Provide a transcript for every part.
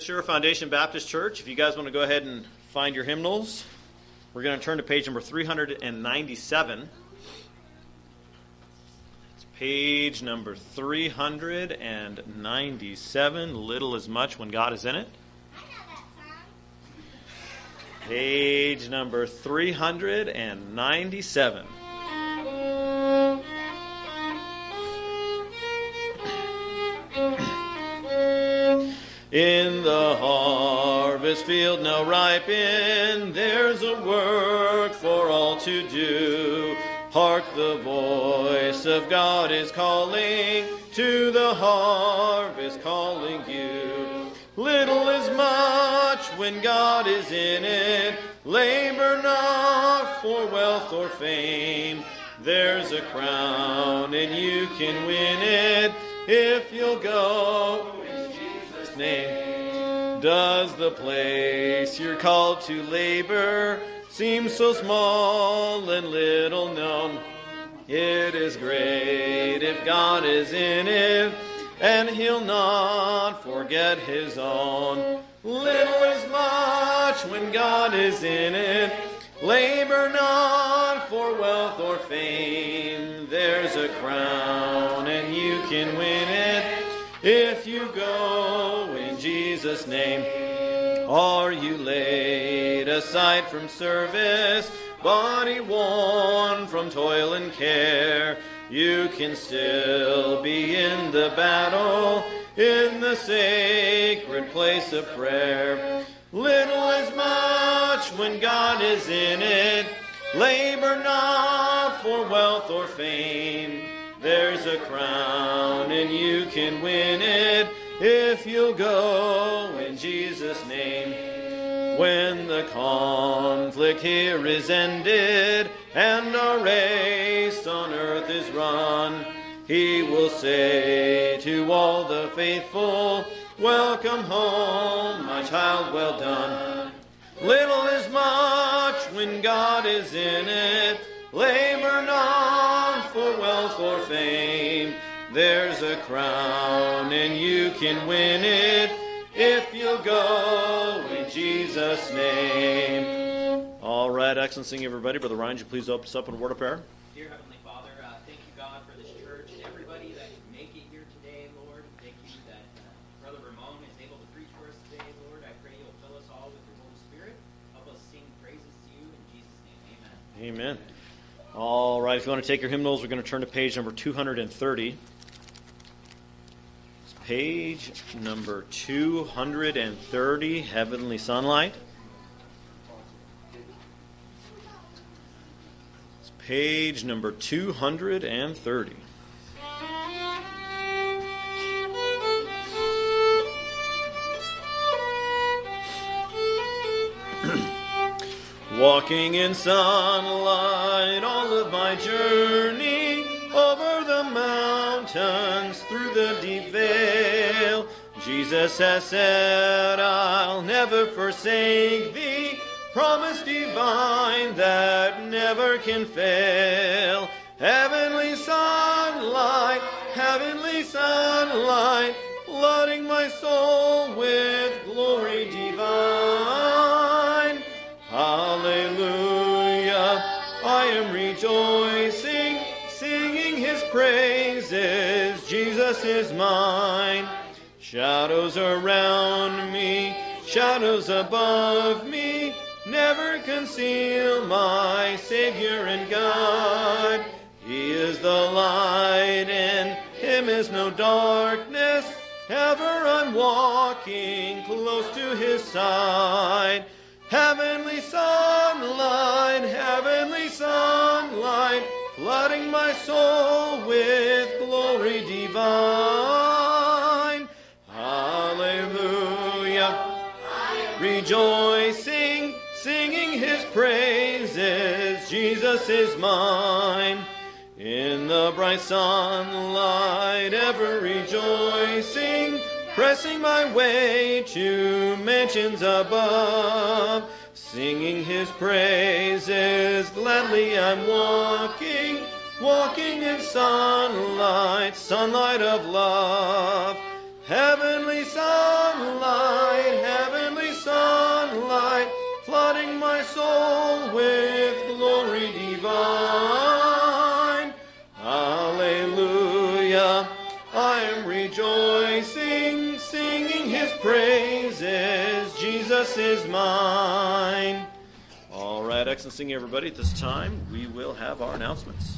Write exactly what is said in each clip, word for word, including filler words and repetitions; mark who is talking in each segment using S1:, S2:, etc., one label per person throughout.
S1: Sure Foundation Baptist Church. If you guys want to go ahead and find your hymnals, we're going to turn to page number three hundred ninety-seven. It's page number three hundred ninety-seven. Little is much when God is in it.
S2: I know that song.
S1: Page number three hundred ninety-seven. In the harvest field now ripen, there's a work for all to do. Hark, the voice of God is calling, to the harvest calling you. Little is much when God is in it, labor not for wealth or fame. There's a crown and you can win it if you'll go name. Does the place you're called to labor seem so small and little known? It is great if God is in it, and he'll not forget his own. Little is much when God is in it, labor not for wealth or fame. There's a crown and you can win it if you go in Jesus' name. Are you laid aside from service, body worn from toil and care? You can still be in the battle, in the sacred place of prayer. Little is much when God is in it, labor not for wealth or fame. There's a crown and you can win it if you'll go in Jesus' name. When the conflict here is ended and our race on earth is run, he will say to all the faithful, welcome home, my child, well done. Little is much when God is in it, labor not for wealth or fame. There's a crown and you can win it if you'll go in Jesus' name. All right, excellent singing, everybody. Brother Ryan, would you please open us up in a word of prayer?
S3: Dear Heavenly Father, uh, thank you, God, for this church and everybody that can make it here today, Lord. Thank you that uh, Brother Ramon is able to preach for us today, Lord. I pray you'll fill us all with your Holy Spirit. Help us sing praises to you in Jesus' name. Amen.
S1: Amen. All right, if you want to take your hymnals, we're going to turn to page number two hundred thirty. It's page number two hundred thirty, Heavenly Sunlight. It's page number two hundred thirty. Walking in sunlight all of my journey, over the mountains, through the deep vale. Jesus has said, I'll never forsake thee, promise divine that never can fail. Heavenly sunlight, heavenly sunlight, flooding my soul with glory divine. Hallelujah, I am rejoicing, singing his praises, Jesus is mine. Shadows around me, shadows above me, never conceal my Savior and God. He is the light, in him is no darkness, ever I'm walking close to his side. Heavenly sunlight, heavenly sunlight, flooding my soul with glory divine. Hallelujah, rejoicing, singing his praises, Jesus is mine. In the bright sunlight, ever rejoicing, pressing my way to mansions above, singing his praises, gladly I'm walking, walking in sunlight, sunlight of love. Heavenly sunlight, heavenly sunlight, flooding my soul with glory divine. Alleluia, I am rejoicing, singing his praises. Jesus is mine. All right, excellent singing, everybody. At this time, we will have our announcements.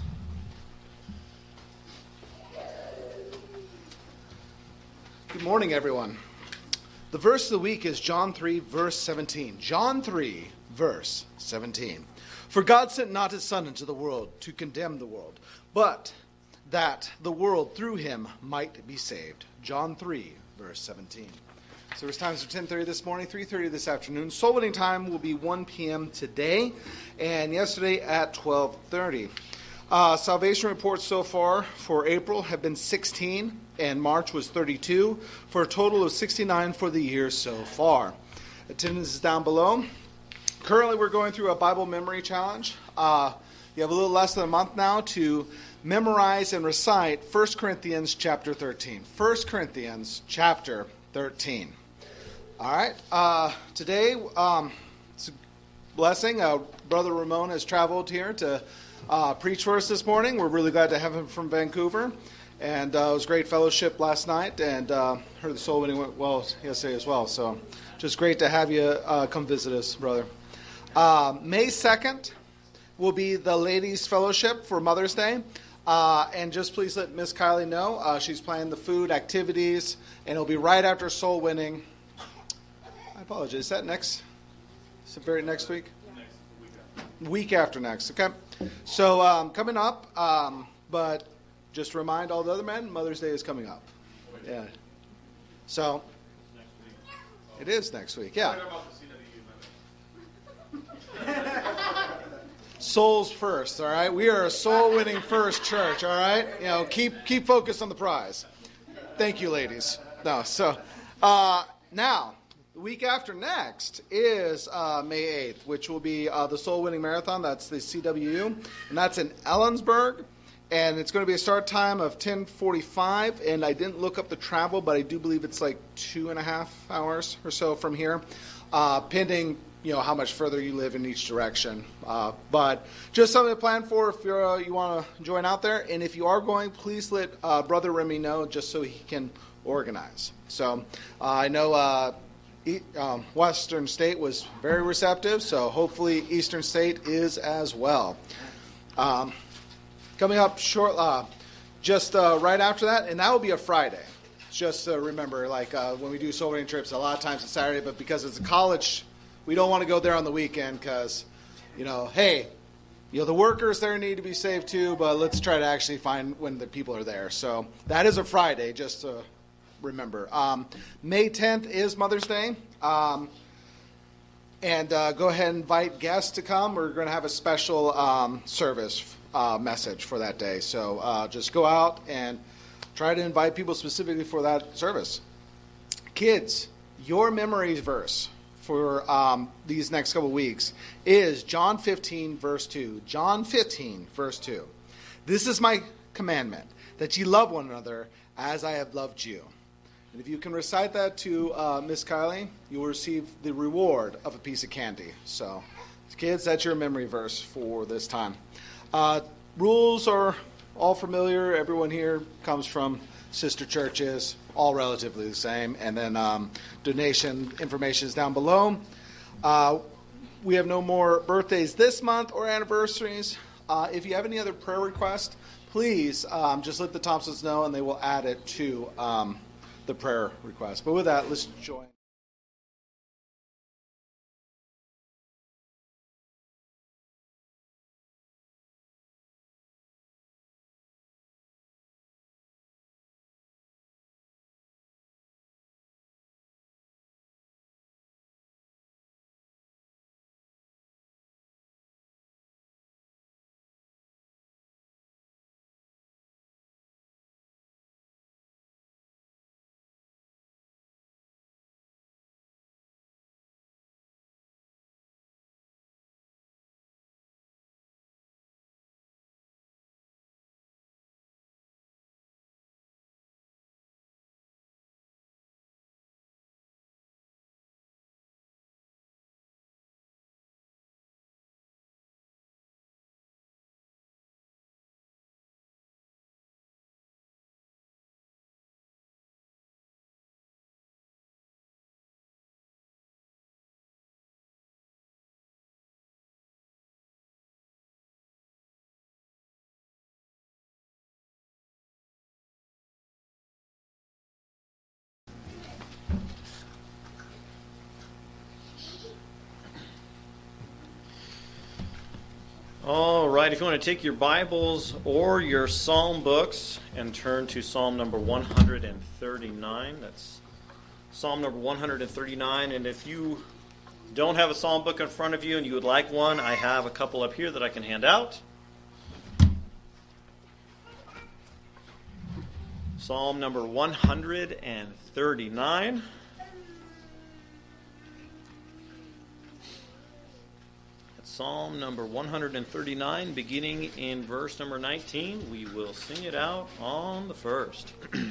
S4: Good morning, everyone. The verse of the week is John three, verse seventeen. John three, verse seventeen. For God sent not his Son into the world to condemn the world, but that the world through him might be saved. John three, verse seventeen. Service times are ten thirty this morning, three thirty this afternoon. Soul winning time will be one p.m. today, and yesterday at twelve thirty. Uh, salvation reports so far for April have been sixteen, and March was thirty-two, for a total of sixty-nine for the year so far. Attendance is down below. Currently, we're going through a Bible memory challenge. Uh, you have a little less than a month now to memorize and recite First Corinthians chapter thirteen. First Corinthians chapter thirteen. All right. Uh, today, um, it's a blessing. Uh, Brother Ramon has traveled here to uh, preach for us this morning. We're really glad to have him from Vancouver. And uh, it was great fellowship last night, and uh, heard the soul winning went well yesterday as well. So just great to have you uh, come visit us, brother. Uh, May second will be the Ladies' Fellowship for Mother's Day. Uh, and just please let Miss Kylie know. Uh, she's planning the food, activities, and it'll be right after soul winning. I apologize. Is that next? Is it very next week? Next week after. Week after next. Okay. So um, coming up, um, but just remind all the other men, Mother's Day is coming up. Yeah. So it is next week. Yeah. Souls first, all right? We are a soul-winning first church, all right? You know, keep keep focused on the prize. Thank you, ladies. No, so uh, now, the week after next is uh, May eighth, which will be uh, the Soul Winning Marathon. That's the C W U, and that's in Ellensburg. And it's going to be a start time of ten forty-five, and I didn't look up the travel, but I do believe it's like two and a half hours or so from here, uh, pending, you know, how much further you live in each direction. Uh, but just something to plan for if you're, uh, you want to join out there. And if you are going, please let uh, Brother Remy know just so he can organize. So uh, I know uh, e- um, Western State was very receptive, so hopefully Eastern State is as well. Um, coming up short, uh, just uh, right after that, and that will be a Friday. Just uh, remember, like uh, when we do soul winning trips, a lot of times it's Saturday, but because it's a college, we don't want to go there on the weekend because, you know, hey, you know, the workers there need to be saved too, but let's try to actually find when the people are there. So that is a Friday, just to remember. Um, May tenth is Mother's Day. Um, and uh, go ahead and invite guests to come. We're going to have a special um, service uh, message for that day. So uh, just go out and try to invite people specifically for that service. Kids, your memory verse for um, these next couple weeks is John fifteen, verse two. John fifteen, verse two. This is my commandment, that ye love one another as I have loved you. And if you can recite that to uh, Miss Kylie, you will receive the reward of a piece of candy. So, kids, that's your memory verse for this time. Uh, rules are all familiar. Everyone here comes from sister churches, all relatively the same. And then um, donation information is down below. Uh, we have no more birthdays this month or anniversaries. Uh, if you have any other prayer requests, please um, just let the Thompsons know and they will add it to um, the prayer request. But with that, let's join.
S1: All right, if you want to take your Bibles or your Psalm books and turn to Psalm number one thirty-nine, that's Psalm number one thirty-nine, and if you don't have a Psalm book in front of you and you would like one, I have a couple up here that I can hand out. Psalm number one thirty-nine. Psalm number one thirty-nine, beginning in verse number nineteen. We will sing it out on the first.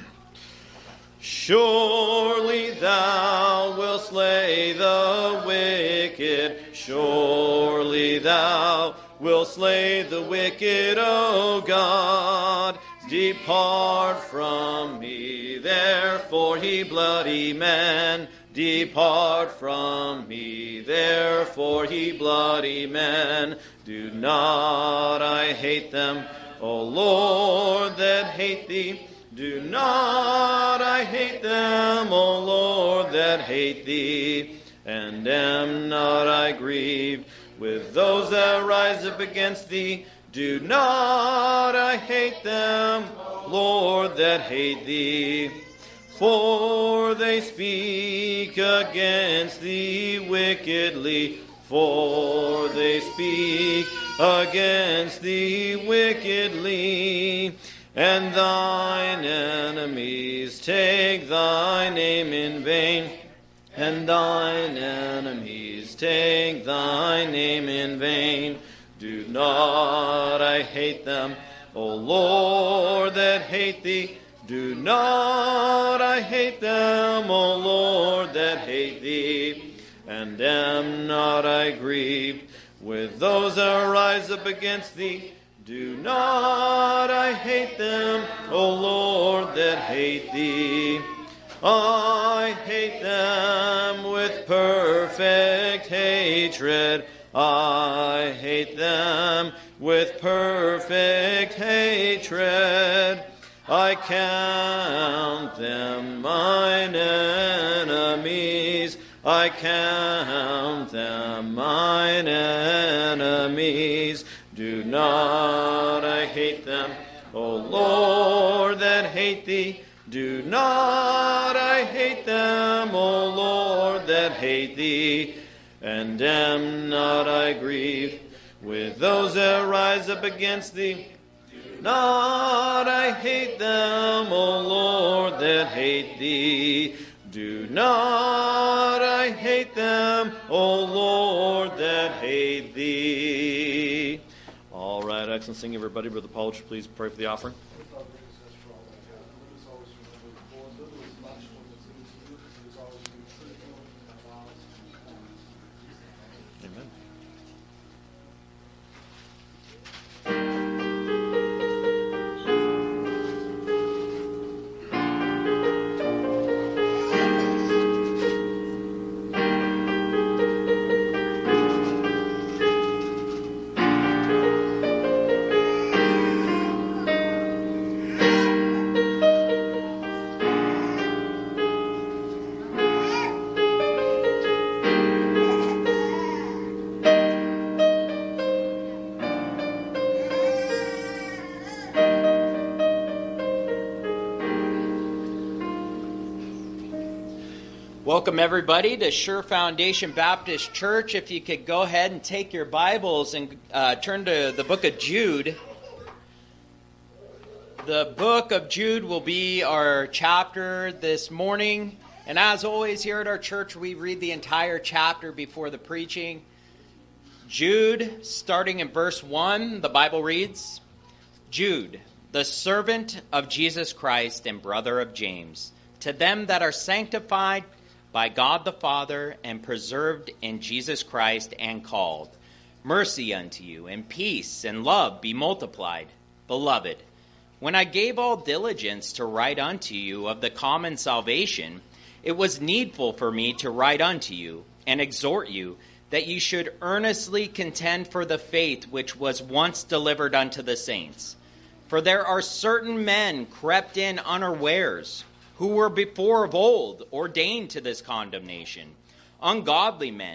S1: Surely thou wilt slay the wicked. Surely thou wilt slay the wicked, O God. Depart from me, therefore, ye bloody men. Depart from me, therefore, ye bloody men. Do not I hate them, O Lord, that hate thee. Do not I hate them, O Lord, that hate thee. And am not I grieved with those that rise up against thee. Do not I hate them, Lord, that hate thee. For they speak against thee wickedly. For they speak against thee wickedly. And thine enemies take thy name in vain. And thine enemies take thy name in vain. Do not I hate them, O Lord, that hate thee. Do not I hate them, O Lord, that hate thee. And am not I grieved with those that rise up against thee. Do not I hate them, O Lord, that hate thee. I hate them with perfect hatred. I hate them with perfect hatred. I count them mine enemies. I count them mine enemies. Do not I hate them, O Lord, that hate thee. Do not I hate them, O Lord, that hate thee. And am not I grieved with those that rise up against thee. Not I hate them, O Lord, that hate thee. Do not I hate them, O Lord, that hate thee. All right, excellent singing, everybody. Brother Paul, would you please pray for the offering?
S3: Welcome, everybody, to Sure Foundation Baptist Church. If you could go ahead and take your Bibles and uh, turn to the book of Jude. The book of Jude will be our chapter this morning. And as always, here at our church, we read the entire chapter before the preaching. Jude, starting in verse one, the Bible reads, Jude, the servant of Jesus Christ and brother of James, to them that are sanctified by God the Father and preserved in Jesus Christ and called, mercy unto you, and peace and love be multiplied. Beloved, when I gave all diligence to write unto you of the common salvation, it was needful for me to write unto you and exhort you that you should earnestly contend for the faith which was once delivered unto the saints. For there are certain men crept in unawares, who were before of old ordained to this condemnation, ungodly men,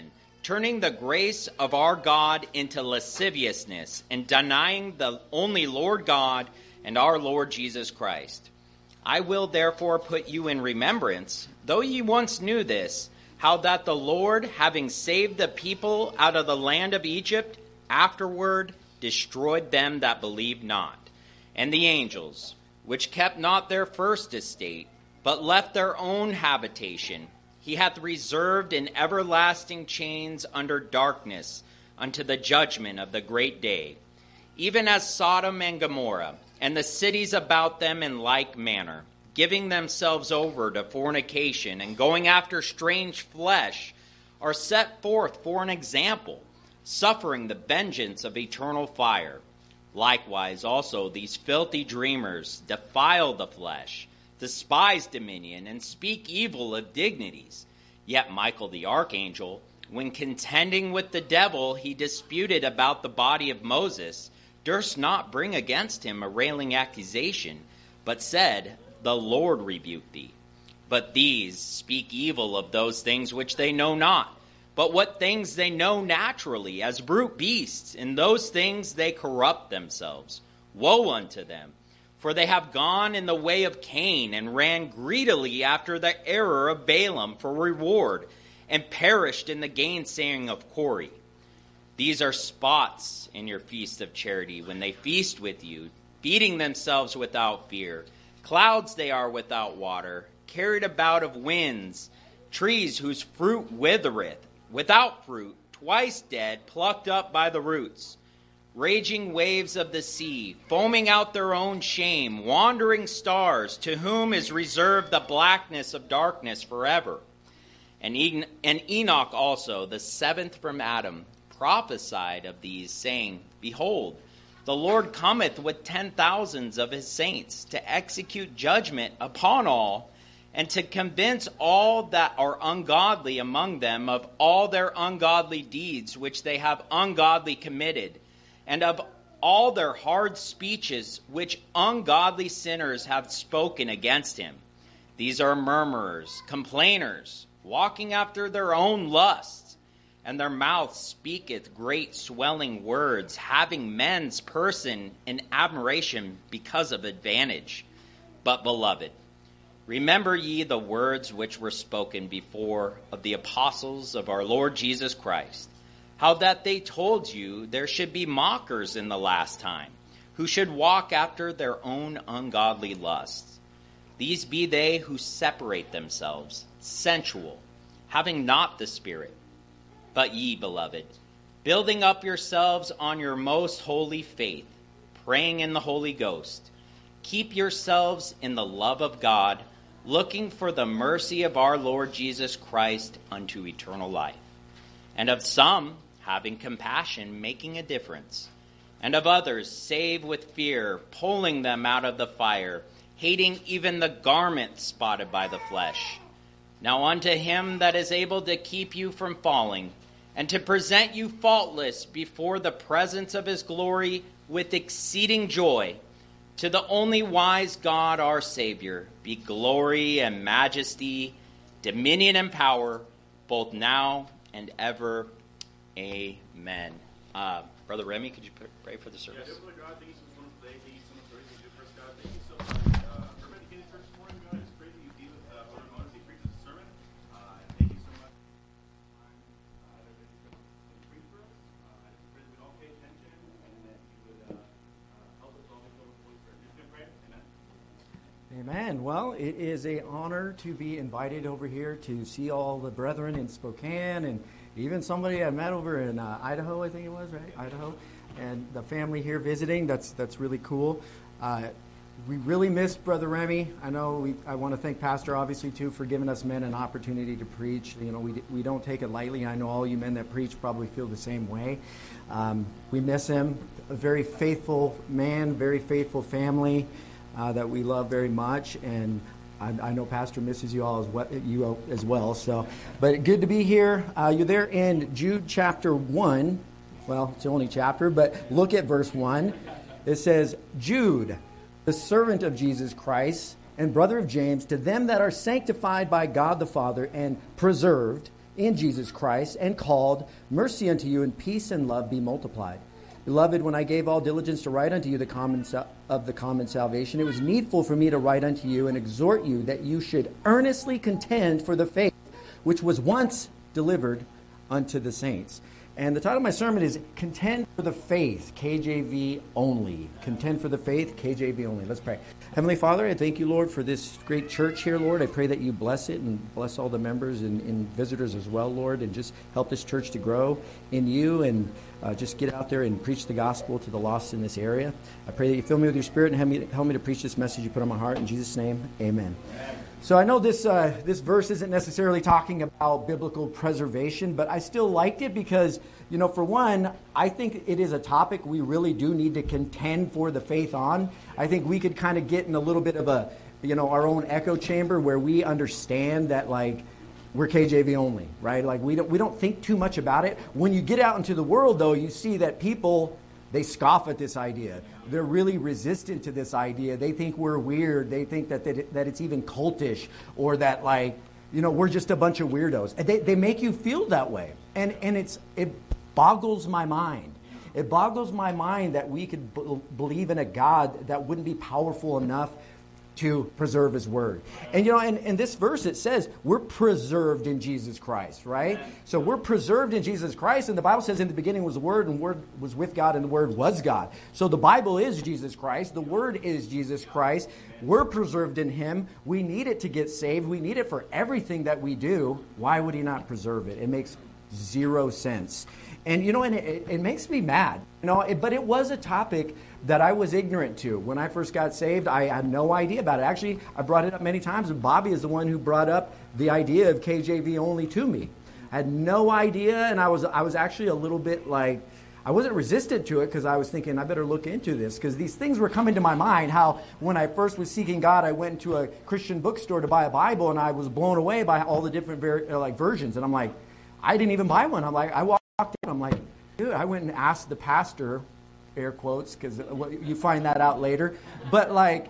S5: turning the grace of our God into lasciviousness, and denying the only Lord God and our Lord Jesus Christ. I will therefore put you in remembrance, though ye once knew this, how that the Lord, having saved the people out of the land of Egypt, afterward destroyed them that believed not. And the angels, which kept not their first estate, but left their own habitation, he hath reserved in everlasting chains under darkness unto the judgment of the great day, even as Sodom and Gomorrah, and the cities about them in like manner, giving themselves over to fornication and going after strange flesh, are set forth for an example, suffering the vengeance of eternal fire. Likewise also these filthy dreamers defile the flesh, despise dominion, and speak evil of dignities. Yet Michael the archangel, when contending with the devil, he disputed about the body of Moses, durst not bring against him a railing accusation, but said, The Lord rebuke thee. But these speak evil of those things which they know not, but what things they know naturally, as brute beasts. In those things they corrupt themselves. Woe unto them! For they have gone in the way of Cain, and ran greedily after the error of Balaam for reward, and perished in the gainsaying of Kori. These are spots in your feast of charity, when they feast with you, feeding themselves without fear. Clouds they are without water, carried about of winds, trees whose fruit withereth, without fruit, twice dead, plucked up by the roots. Raging waves of the sea, foaming out their own shame, wandering stars, to whom is reserved the blackness of darkness forever. And, en- and Enoch also, the seventh from Adam, prophesied of these, saying, Behold, the Lord cometh with ten thousands of his saints, to execute judgment upon all, and to convince all that are ungodly among them of all their ungodly deeds which they have ungodly committed, and of all their hard speeches which ungodly sinners have spoken against him. These are murmurers, complainers, walking after their own lusts, and their mouth speaketh great swelling words, having men's person in admiration because of advantage. But, beloved, remember ye the words which were spoken before of the apostles of our Lord Jesus Christ, how that they told you there should be mockers in the last time, who should walk after their own ungodly lusts. These be they who separate themselves, sensual, having not the Spirit. But ye, beloved, building up yourselves on your most holy faith, praying in the Holy Ghost, keep yourselves in the love of God, looking for the mercy of our Lord Jesus Christ unto eternal life. And of some, having compassion, making a difference, and of others, save with fear, pulling them out of the fire, hating even the garment spotted by the flesh. Now unto him that is able to keep you from falling, and to present you faultless before the presence of his glory with exceeding joy, to the only wise God our Savior, be glory and majesty, dominion and power, both now and ever. Amen. Uh, Brother Remy, could you pray for the service?
S6: Yeah, Heavenly God, thank you so much for today. Thank you so much for everything you do for us, God. Thank you so much uh, for everybody getting church this morning, God. I just pray that you be with uh, Brother Ramon as he preaches the sermon. Uh, and thank you so much for the time uh, that he's going to preach for us. Uh, I just pray that we'd all pay attention and that you would uh, uh, help us all to go with the Holy Spirit. Just going to pray. Amen.
S7: Amen. Well, it is an honor to be invited over here to see all the brethren in Spokane, and even somebody I met over in uh, Idaho, I think it was, right? Idaho. And the family here visiting. That's that's really cool. Uh, we really miss Brother Remy. I know we, I want to thank Pastor, obviously, too, for giving us men an opportunity to preach. You know, we, we don't take it lightly. I know all you men that preach probably feel the same way. Um, we miss him. A very faithful man, very faithful family uh, that we love very much. And I, I know Pastor misses you all as well, you as well. So, but good to be here. Uh, you're there in Jude chapter one. Well, it's the only chapter, but look at verse one. It says, Jude, the servant of Jesus Christ and brother of James, to them that are sanctified by God the Father and preserved in Jesus Christ, and called, mercy unto you, and peace and love be multiplied. Beloved, when I gave all diligence to write unto you the common sal- of the common salvation, it was needful for me to write unto you and exhort you that you should earnestly contend for the faith which was once delivered unto the saints. And the title of my sermon is Contend for the Faith, K J V only. Contend for the Faith, K J V only. Let's pray. Heavenly Father, I thank you, Lord, for this great church here, Lord. I pray that you bless it and bless all the members and, and visitors as well, Lord, and just help this church to grow in you and uh, just get out there and preach the gospel to the lost in this area. I pray that you fill me with your spirit and help me, help me to preach this message you put on my heart. In Jesus' name, amen. Amen. So I know this uh, this verse isn't necessarily talking about biblical preservation, but I still liked it because, you know, for one, I think it is a topic we really do need to contend for the faith on. I think we could kind of get in a little bit of a, you know, our own echo chamber where we understand that, like, we're K J V only, right? Like, we don't we don't think too much about it. When you get out into the world, though, you see that people, they scoff at this idea. They're really resistant to this idea. They think we're weird. They think that that, that it's even cultish, or that, like, you know, we're just a bunch of weirdos. And they, they make you feel that way. And and it's it boggles my mind. It boggles my mind that we could b- believe in a God that wouldn't be powerful enough to preserve his word. And, you know, in, in this verse it says we're preserved in Jesus Christ, right? So we're preserved in Jesus Christ, and the Bible says in the beginning was the Word, and the Word was with God, and the Word was God. So the Bible is Jesus Christ. The Word is Jesus Christ. We're preserved in him. We need it to get saved. We need it for everything that we do. Why would he not preserve it? It makes zero sense. And, you know, and it, it makes me mad. You know, it, but it was a topic that I was ignorant to. When I first got saved, I had no idea about it. Actually, I brought it up many times, and Bobby is the one who brought up the idea of K J V only to me. I had no idea, and I was I was actually a little bit like, I wasn't resistant to it because I was thinking, I better look into this, because these things were coming to my mind, how when I first was seeking God, I went into a Christian bookstore to buy a Bible, and I was blown away by all the different ver- like versions, and I'm like, I didn't even buy one. I'm like, I walked in, I'm like, dude, I went and asked the pastor, air quotes, because you find that out later. But, like,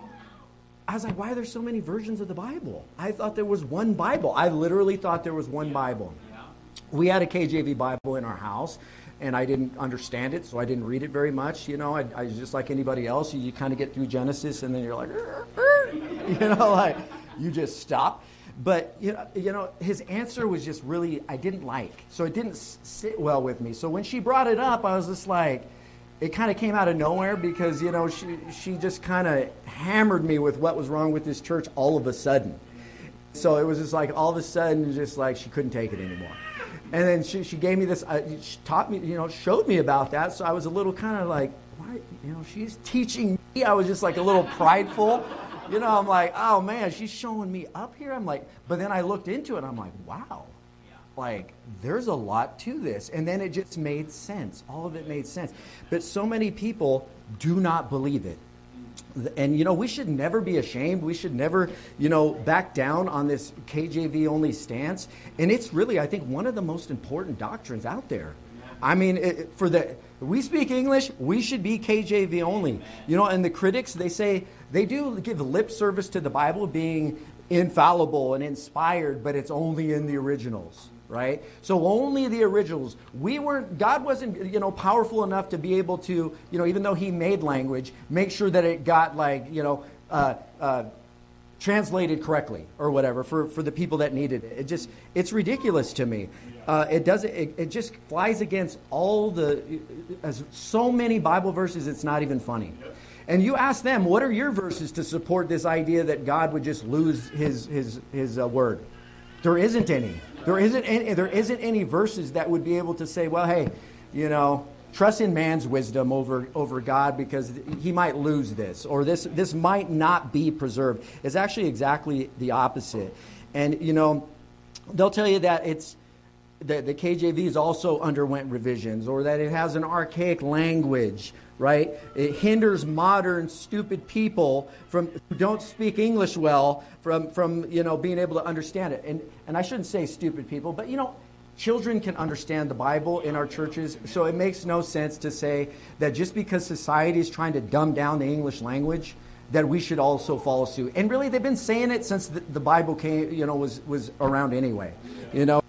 S7: I was like, why are there so many versions of the Bible? I thought there was one Bible. I literally thought there was one Bible. We had a K J V Bible in our house, and I didn't understand it, so I didn't read it very much. You know, I, I was just like anybody else. You, you kind of get through Genesis, and then you're like, "Rrr, rrr," you know, like, you just stop. But, you know, you know, his answer was just really, I didn't like. So it didn't sit well with me. So when she brought it up, I was just like, it kind of came out of nowhere because, you know, she, she just kind of hammered me with what was wrong with this church all of a sudden. So it was just like all of a sudden, just like she couldn't take it anymore. And then she, she gave me this, uh, she taught me, you know, showed me about that. So I was a little kind of like, why, you know, she's teaching me. I was just like a little prideful. You know, I'm like, oh, man, she's showing me up here. I'm like, but then I looked into it, and I'm like, wow, like, there's a lot to this. And then it just made sense. All of it made sense. But so many people do not believe it. And, you know, we should never be ashamed. We should never, you know, back down on this K J V only stance. And it's really, I think, one of the most important doctrines out there. I mean, it, for the we speak English, we should be K J V only. You know, and the critics, they say, they do give lip service to the Bible being infallible and inspired, but it's only in the originals, right? So only the originals. We weren't, God wasn't, you know, powerful enough to be able to, you know, even though he made language, make sure that it got, like, you know, uh, uh, translated correctly or whatever for, for the people that needed it. It just, it's ridiculous to me. Uh, it doesn't, it, it just flies against all the, as so many Bible verses, it's not even funny. And you ask them, what are your verses to support this idea that God would just lose his his his uh, word? There isn't any. There isn't any. There isn't any verses that would be able to say, well, hey, you know, trust in man's wisdom over over God because he might lose this, or this this might not be preserved. It's actually exactly the opposite. And you know, they'll tell you that it's that the K J V has also underwent revisions, or that it has an archaic language. Right? It hinders modern, stupid people from who don't speak English well from, from you know, being able to understand it. And and I shouldn't say stupid people, but, you know, children can understand the Bible in our churches, so it makes no sense to say that just because society is trying to dumb down the English language, that we should also follow suit. And really, they've been saying it since the, the Bible came, you know, was was around anyway. You know,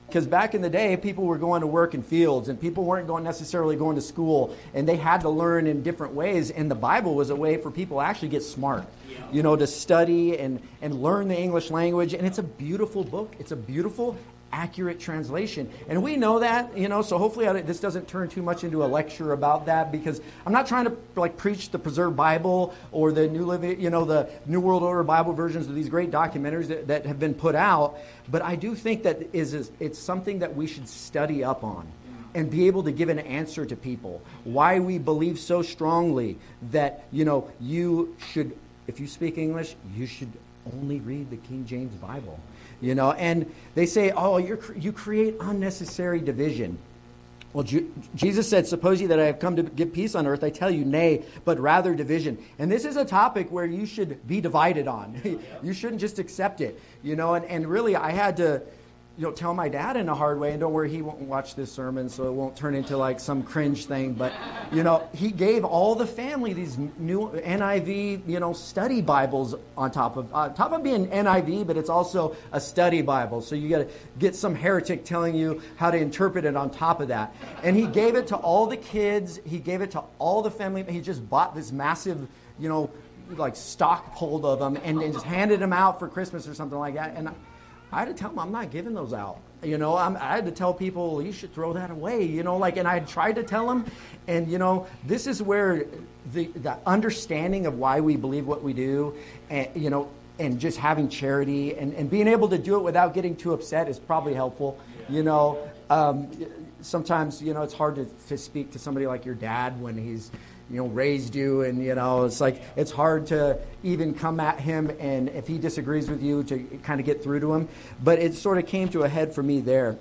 S7: Because back in the day, people were going to work in fields, and people weren't going necessarily going to school, and they had to learn in different ways. And the Bible was a way for people to actually get smart, you know, to study and, and learn the English language. And it's a beautiful book. It's a beautiful, accurate translation. And we know that, you know, so hopefully I, this doesn't turn too much into a lecture about that, because I'm not trying to like preach the Preserved Bible or the New Living, you know, the New World Order Bible versions of these great documentaries that, that have been put out. But I do think that is, is it's something that we should study up on and be able to give an answer to people. Why we believe so strongly that, you know, you should, if you speak English, you should only read the King James Bible. You know, and they say, oh, you're, you create unnecessary division. Well, Ju- Jesus said, suppose ye that I have come to give peace on earth, I tell you, nay, but rather division. And this is a topic where you should be divided on. You shouldn't just accept it. You know, and, and really I had to, you know, tell my dad in a hard way, and don't worry, he won't watch this sermon, so it won't turn into like some cringe thing. But, you know, he gave all the family these new N I V, you know, study Bibles on top of, on top of being N I V, but it's also a study Bible. So you got to get some heretic telling you how to interpret it on top of that. And he gave it to all the kids. He gave it to all the family. He just bought this massive, you know, like stock hold of them and, and just handed them out for Christmas or something like that. And I, I had to tell them, I'm not giving those out. You know, I'm, I had to tell people, you should throw that away. You know, like, and I tried to tell them. And, you know, this is where the, the understanding of why we believe what we do, and, you know, and just having charity and, and being able to do it without getting too upset is probably helpful. You know, um, sometimes, you know, it's hard to, to speak to somebody like your dad when he's, you know, raised you, and, you know, it's like, it's hard to even come at him, and if he disagrees with you, to kind of get through to him. But it sort of came to a head for me there.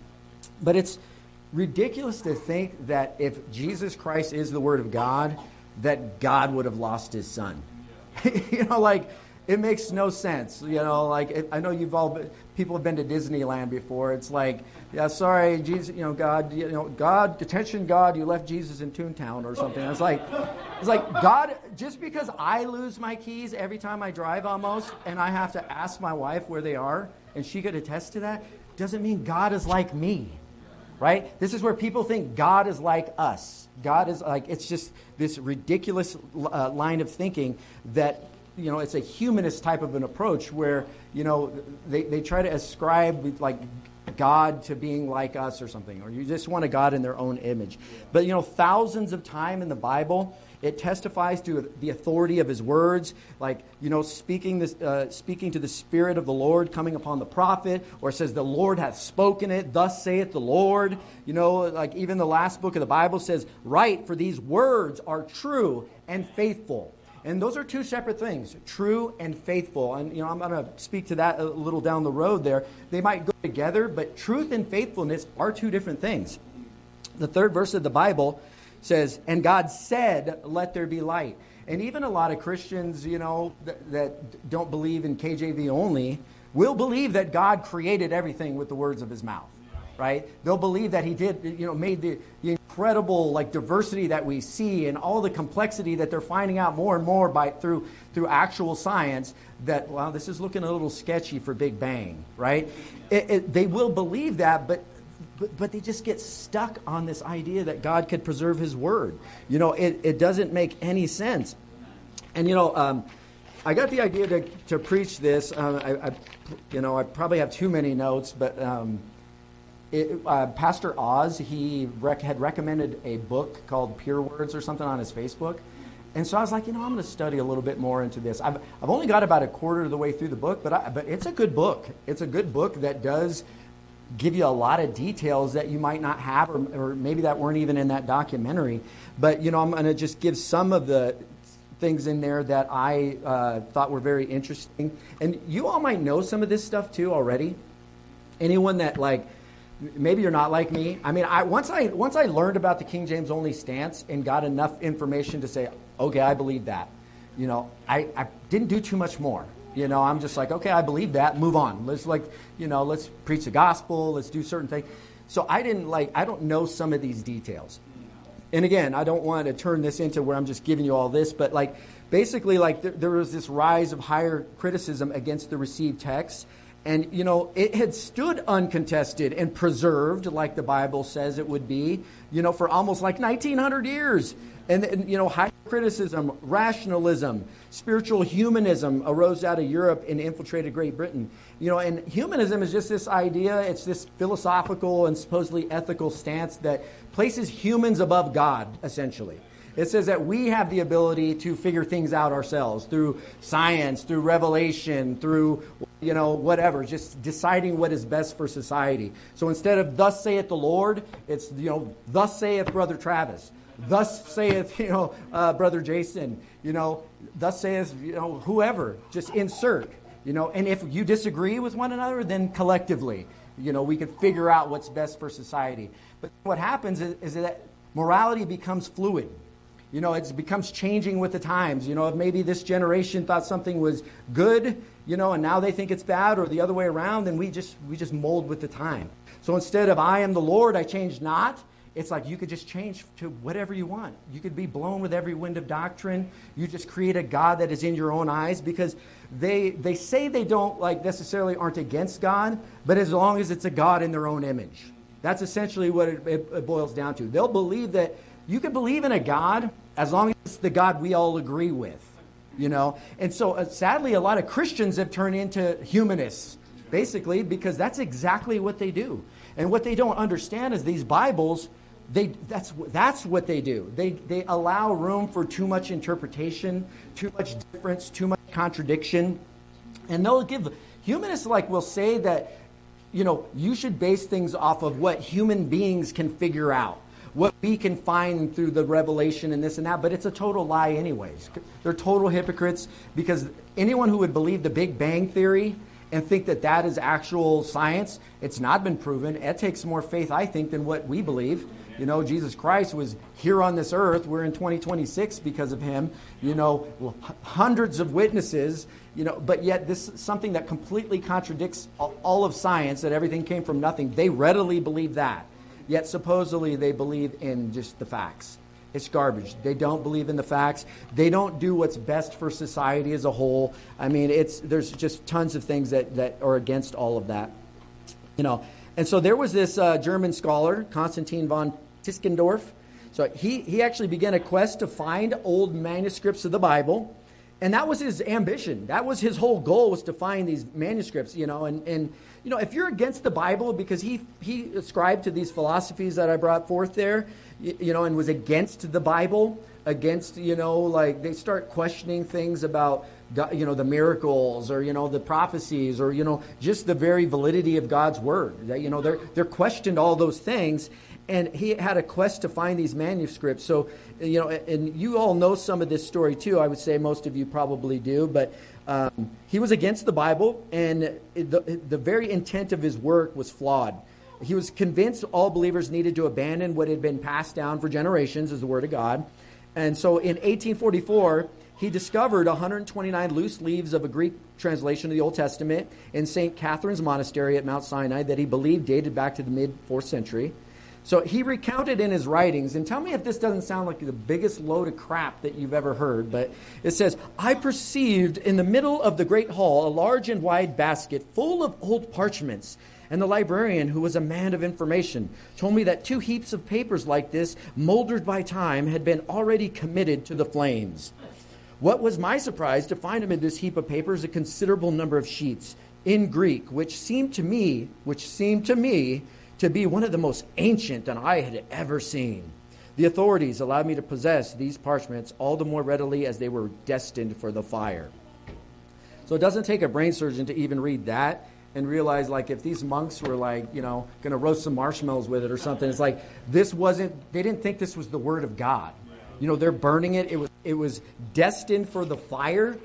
S7: But it's ridiculous to think that if Jesus Christ is the Word of God, that God would have lost his son. You know, like, it makes no sense. You know, like, it, I know you've all been, people have been to Disneyland before. It's like, yeah, sorry, Jesus, you know, God, you know, God, attention, God, you left Jesus in Toontown or something. It's like, it's like, God, just because I lose my keys every time I drive almost, and I have to ask my wife where they are, and she could attest to that, doesn't mean God is like me, right? This is where people think God is like us. God is like, it's just this ridiculous uh, line of thinking that, you know, it's a humanist type of an approach where, you know, they, they try to ascribe like God to being like us or something, or you just want a God in their own image. But, you know, thousands of times in the Bible, it testifies to the authority of his words, like, you know, speaking this, uh, speaking to the Spirit of the Lord coming upon the prophet, or it says the Lord hath spoken it, thus saith the Lord. You know, like even the last book of the Bible says, write, for these words are true and faithful. And those are two separate things, true and faithful. And, you know, I'm going to speak to that a little down the road there. They might go together, but truth and faithfulness are two different things. The third verse of the Bible says, and God said, let there be light. And even a lot of Christians, you know, that, that don't believe in K J V only, will believe that God created everything with the words of his mouth. Right? They'll believe that he did, you know, made the, the incredible like diversity that we see and all the complexity that they're finding out more and more by through through actual science, that, wow, this is looking a little sketchy for Big Bang, right? It, it, they will believe that, but, but but they just get stuck on this idea that God could preserve his word. You know, it, it doesn't make any sense. And, you know, um, I got the idea to, to preach this. Uh, I, I, you know, I probably have too many notes, but... Um, It, uh, Pastor Oz, he rec- had recommended a book called Pure Words or something on his Facebook. And so I was like, you know, I'm going to study a little bit more into this. I've, I've only got about a quarter of the way through the book, but I, but it's a good book. It's a good book that does give you a lot of details that you might not have, or, or maybe that weren't even in that documentary. But, you know, I'm going to just give some of the things in there that I uh, thought were very interesting. And you all might know some of this stuff too already. Anyone that, like, maybe you're not like me. I mean, I once I once I learned about the King James only stance and got enough information to say, okay, I believe that. You know, I, I didn't do too much more. You know, I'm just like, okay, I believe that. Move on. Let's like, you know, let's preach the gospel. Let's do certain things. So I didn't like, I don't know some of these details. And again, I don't want to turn this into where I'm just giving you all this, but like, basically, like there, there was this rise of higher criticism against the received text. And, you know, it had stood uncontested and preserved, like the Bible says it would be, you know, for almost like nineteen hundred years. And, and, you know, high criticism, rationalism, spiritual humanism arose out of Europe and infiltrated Great Britain. You know, and humanism is just this idea, it's this philosophical and supposedly ethical stance that places humans above God, essentially. It says that we have the ability to figure things out ourselves through science, through revelation, through, you know, whatever, just deciding what is best for society. So instead of thus saith the Lord, it's, you know, thus saith Brother Travis. Thus saith, you know, uh, Brother Jason, you know, thus saith, you know, whoever, just insert, you know, and if you disagree with one another, then collectively, you know, we can figure out what's best for society. But what happens is, is that morality becomes fluid. You know, it becomes changing with the times. You know, if maybe this generation thought something was good, you know, and now they think it's bad, or the other way around, then we just we just mold with the time. So instead of I am the Lord, I change not, it's like you could just change to whatever you want. You could be blown with every wind of doctrine. You just create a God that is in your own eyes, because they they say they don't like necessarily aren't against God, but as long as it's a God in their own image. That's essentially what it, it, it boils down to. They'll believe that you can believe in a God as long as it's the God we all agree with, you know. And so uh, sadly, a lot of Christians have turned into humanists, basically, because that's exactly what they do. And what they don't understand is these Bibles, they that's that's what they do. They they allow room for too much interpretation, too much difference, too much contradiction. And they'll give, humanists like will say that, you know, you should base things off of what human beings can figure out, what we can find through the revelation and this and that, but it's a total lie anyways. They're total hypocrites, because anyone who would believe the Big Bang Theory and think that that is actual science, it's not been proven. It takes more faith, I think, than what we believe. You know, Jesus Christ was here on this earth. We're in twenty twenty-six because of him. You know, hundreds of witnesses, you know, but yet this is something that completely contradicts all of science, that everything came from nothing. They readily believe that. Yet supposedly they believe in just the facts. It's garbage. They don't believe in the facts. They don't do what's best for society as a whole. I mean, it's there's just tons of things that, that are against all of that. You know, and so there was this uh, German scholar, Konstantin von Tischendorf. So he, he actually began a quest to find old manuscripts of the Bible. And that was his ambition. That was his whole goal, was to find these manuscripts, you know. And, and you know, if you're against the Bible, because he, he ascribed to these philosophies that I brought forth there, you, you know, and was against the Bible, against, you know, like they start questioning things about, God, you know, the miracles, or, you know, the prophecies, or, you know, just the very validity of God's word. That, you know, they're, they're questioned all those things. And he had a quest to find these manuscripts. So, you know, and you all know some of this story too. I would say most of you probably do. But um, he was against the Bible, and the, the very intent of his work was flawed. He was convinced all believers needed to abandon what had been passed down for generations as the Word of God. And so in eighteen forty-four, he discovered one hundred twenty-nine loose leaves of a Greek translation of the Old Testament in Saint Catherine's Monastery at Mount Sinai that he believed dated back to the mid-fourth century. So he recounted in his writings, and tell me if this doesn't sound like the biggest load of crap that you've ever heard, but it says, I perceived in the middle of the great hall a large and wide basket full of old parchments, and the librarian, who was a man of information, told me that two heaps of papers like this, moldered by time, had been already committed to the flames. What was my surprise to find amid this heap of papers a considerable number of sheets in Greek, which seemed to me, which seemed to me, to be one of the most ancient that I had ever seen. The authorities allowed me to possess these parchments all the more readily as they were destined for the fire. So it doesn't take a brain surgeon to even read that and realize, like, if these monks were, like, you know, going to roast some marshmallows with it or something, it's like, this wasn't, they didn't think this was the Word of God. You know, they're burning it. It was, it was destined for the fire.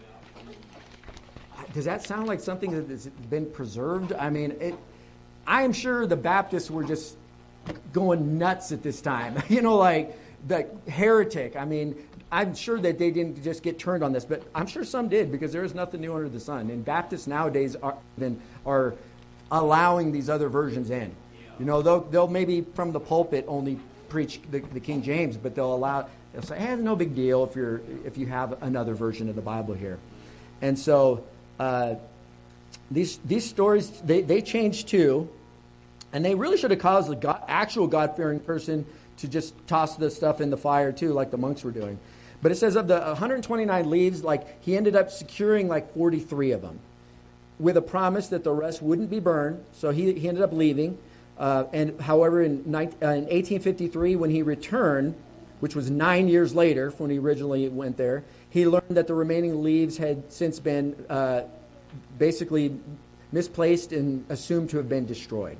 S7: Does that sound like something that has been preserved? I mean, it... I am sure the Baptists were just going nuts at this time. You know, like the heretic. I mean, I'm sure that they didn't just get turned on this, but I'm sure some did, because there is nothing new under the sun. And Baptists nowadays are then are allowing these other versions in. You know, they'll, they'll maybe from the pulpit only preach the, the King James, but they'll allow. They'll say, "Hey, it's no big deal if you're if you have another version of the Bible here." And so. Uh, these these stories, they, they change too. And they really should have caused the God, actual God-fearing person to just toss the stuff in the fire too, like the monks were doing. But it says of the one hundred twenty-nine leaves, like he ended up securing like forty-three of them, with a promise that the rest wouldn't be burned. So he, he ended up leaving. Uh, and however, in, nineteen, uh, in eighteen fifty-three, when he returned, which was nine years later from when he originally went there, he learned that the remaining leaves had since been uh, basically misplaced and assumed to have been destroyed.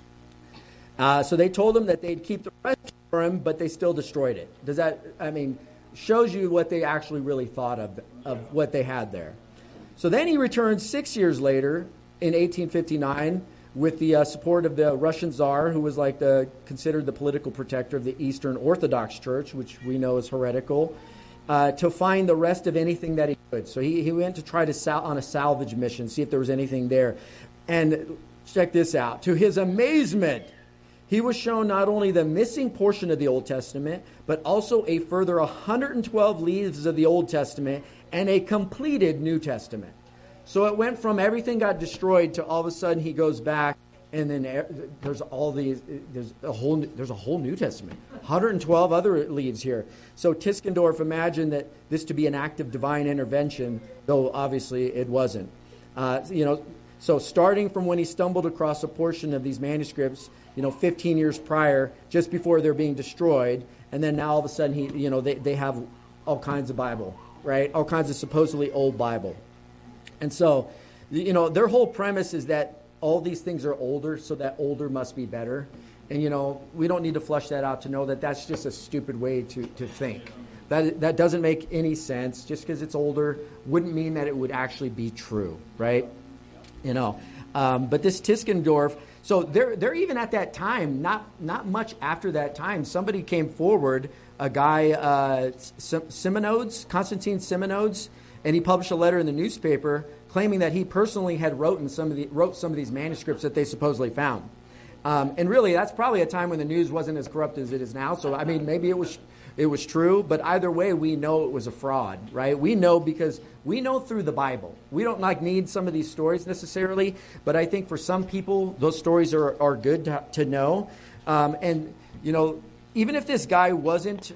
S7: Uh, so they told him that they'd keep the rest for him, but they still destroyed it. Does that, I mean, shows you what they actually really thought of, of what they had there. So then he returned six years later in eighteen fifty-nine with the uh, support of the Russian Tsar, who was like the considered the political protector of the Eastern Orthodox Church, which we know is heretical, uh, to find the rest of anything that he could. So he, he went to try to sal- on a salvage mission, see if there was anything there. And check this out. To his amazement, he was shown not only the missing portion of the Old Testament, but also a further one hundred twelve leaves of the Old Testament and a completed New Testament. So it went from everything got destroyed to all of a sudden he goes back, and then there's all these, there's a whole, there's a whole New Testament, one hundred twelve other leaves here. So Tischendorf imagined that this to be an act of divine intervention, though obviously it wasn't. Uh, you know, so starting from when he stumbled across a portion of these manuscripts, you know, fifteen years prior, just before they're being destroyed, and then now all of a sudden, he, you know, they, they have all kinds of Bible, right? All kinds of supposedly old Bible. And so, you know, their whole premise is that all these things are older, so that older must be better. And, you know, we don't need to flesh that out to know that that's just a stupid way to, to think. That that doesn't make any sense. Just because it's older wouldn't mean that it would actually be true, right? You know, um, but this Tischendorf, so they're they're even at that time, not not much after that time, somebody came forward, a guy, uh, Simonides, Constantine Simonides, and he published a letter in the newspaper claiming that he personally had wrote in some of the wrote some of these manuscripts that they supposedly found. Um, and really, that's probably a time when the news wasn't as corrupt as it is now. So I mean, maybe it was it was true, but either way, we know it was a fraud, right? We know because we know through the Bible. We don't like need some of these stories necessarily, but I think for some people, those stories are, are good to, to know. Um, and, you know, even if this guy wasn't,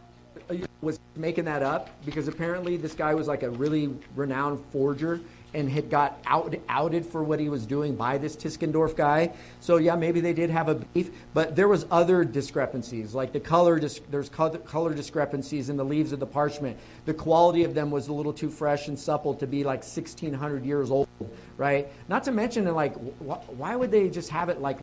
S7: was making that up, because apparently this guy was like a really renowned forger and had got out, outed for what he was doing by this Tischendorf guy. So yeah, maybe they did have a beef, but there was other discrepancies, like the color. Dis- there's color, color discrepancies in the leaves of the parchment. The quality of them was a little too fresh and supple to be like sixteen hundred years old, right? Not to mention, like, wh- why would they just have it like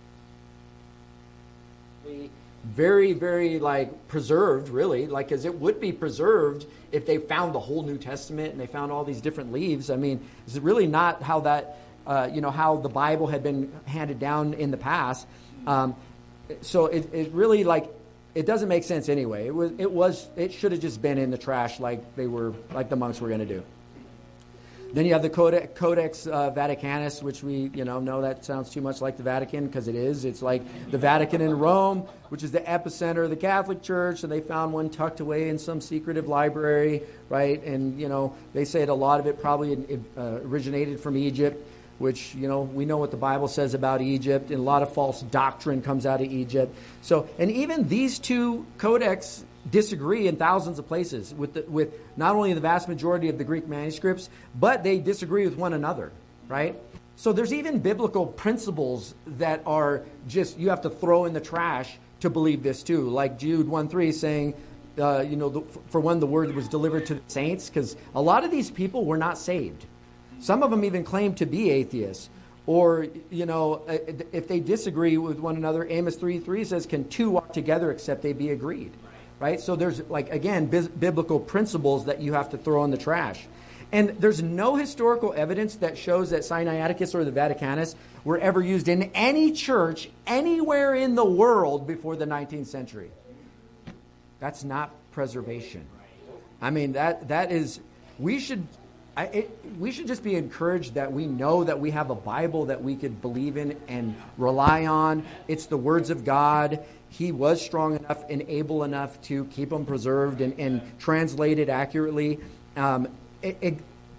S7: very, very like preserved, really, like, because it would be preserved if they found the whole New Testament and they found all these different leaves. I mean, it's really not how that, uh, you know, how the Bible had been handed down in the past. Um, so it, it really, like, it doesn't make sense anyway. It was, it was, it should have just been in the trash, like they were, like the monks were going to do. Then you have the Codex, Codex uh, Vaticanus, which we, you know, know that sounds too much like the Vatican, because it is. It's like the Vatican in Rome, which is the epicenter of the Catholic Church, and they found one tucked away in some secretive library, right? And, you know, they say that a lot of it probably uh, originated from Egypt, which, you know, we know what the Bible says about Egypt, and a lot of false doctrine comes out of Egypt. So, and even these two codex disagree in thousands of places with the, with not only the vast majority of the Greek manuscripts, but they disagree with one another, right? So there's even biblical principles that are just, you have to throw in the trash to believe this too. Like Jude one three saying, uh, you know, the, for one, the word was delivered to the saints, because a lot of these people were not saved. Some of them even claim to be atheists. Or, you know, if they disagree with one another, Amos three three says, can two walk together except they be agreed? Right? So there's, like, again, bis- biblical principles that you have to throw in the trash. And there's no historical evidence that shows that Sinaiticus or the Vaticanus were ever used in any church anywhere in the world before the nineteenth century. That's not preservation. I mean, that that is, we should, I, it, we should just be encouraged that we know that we have a Bible that we could believe in and rely on. It's the words of God. He was strong enough and able enough to keep them preserved and, and translated accurately. Um, it, it,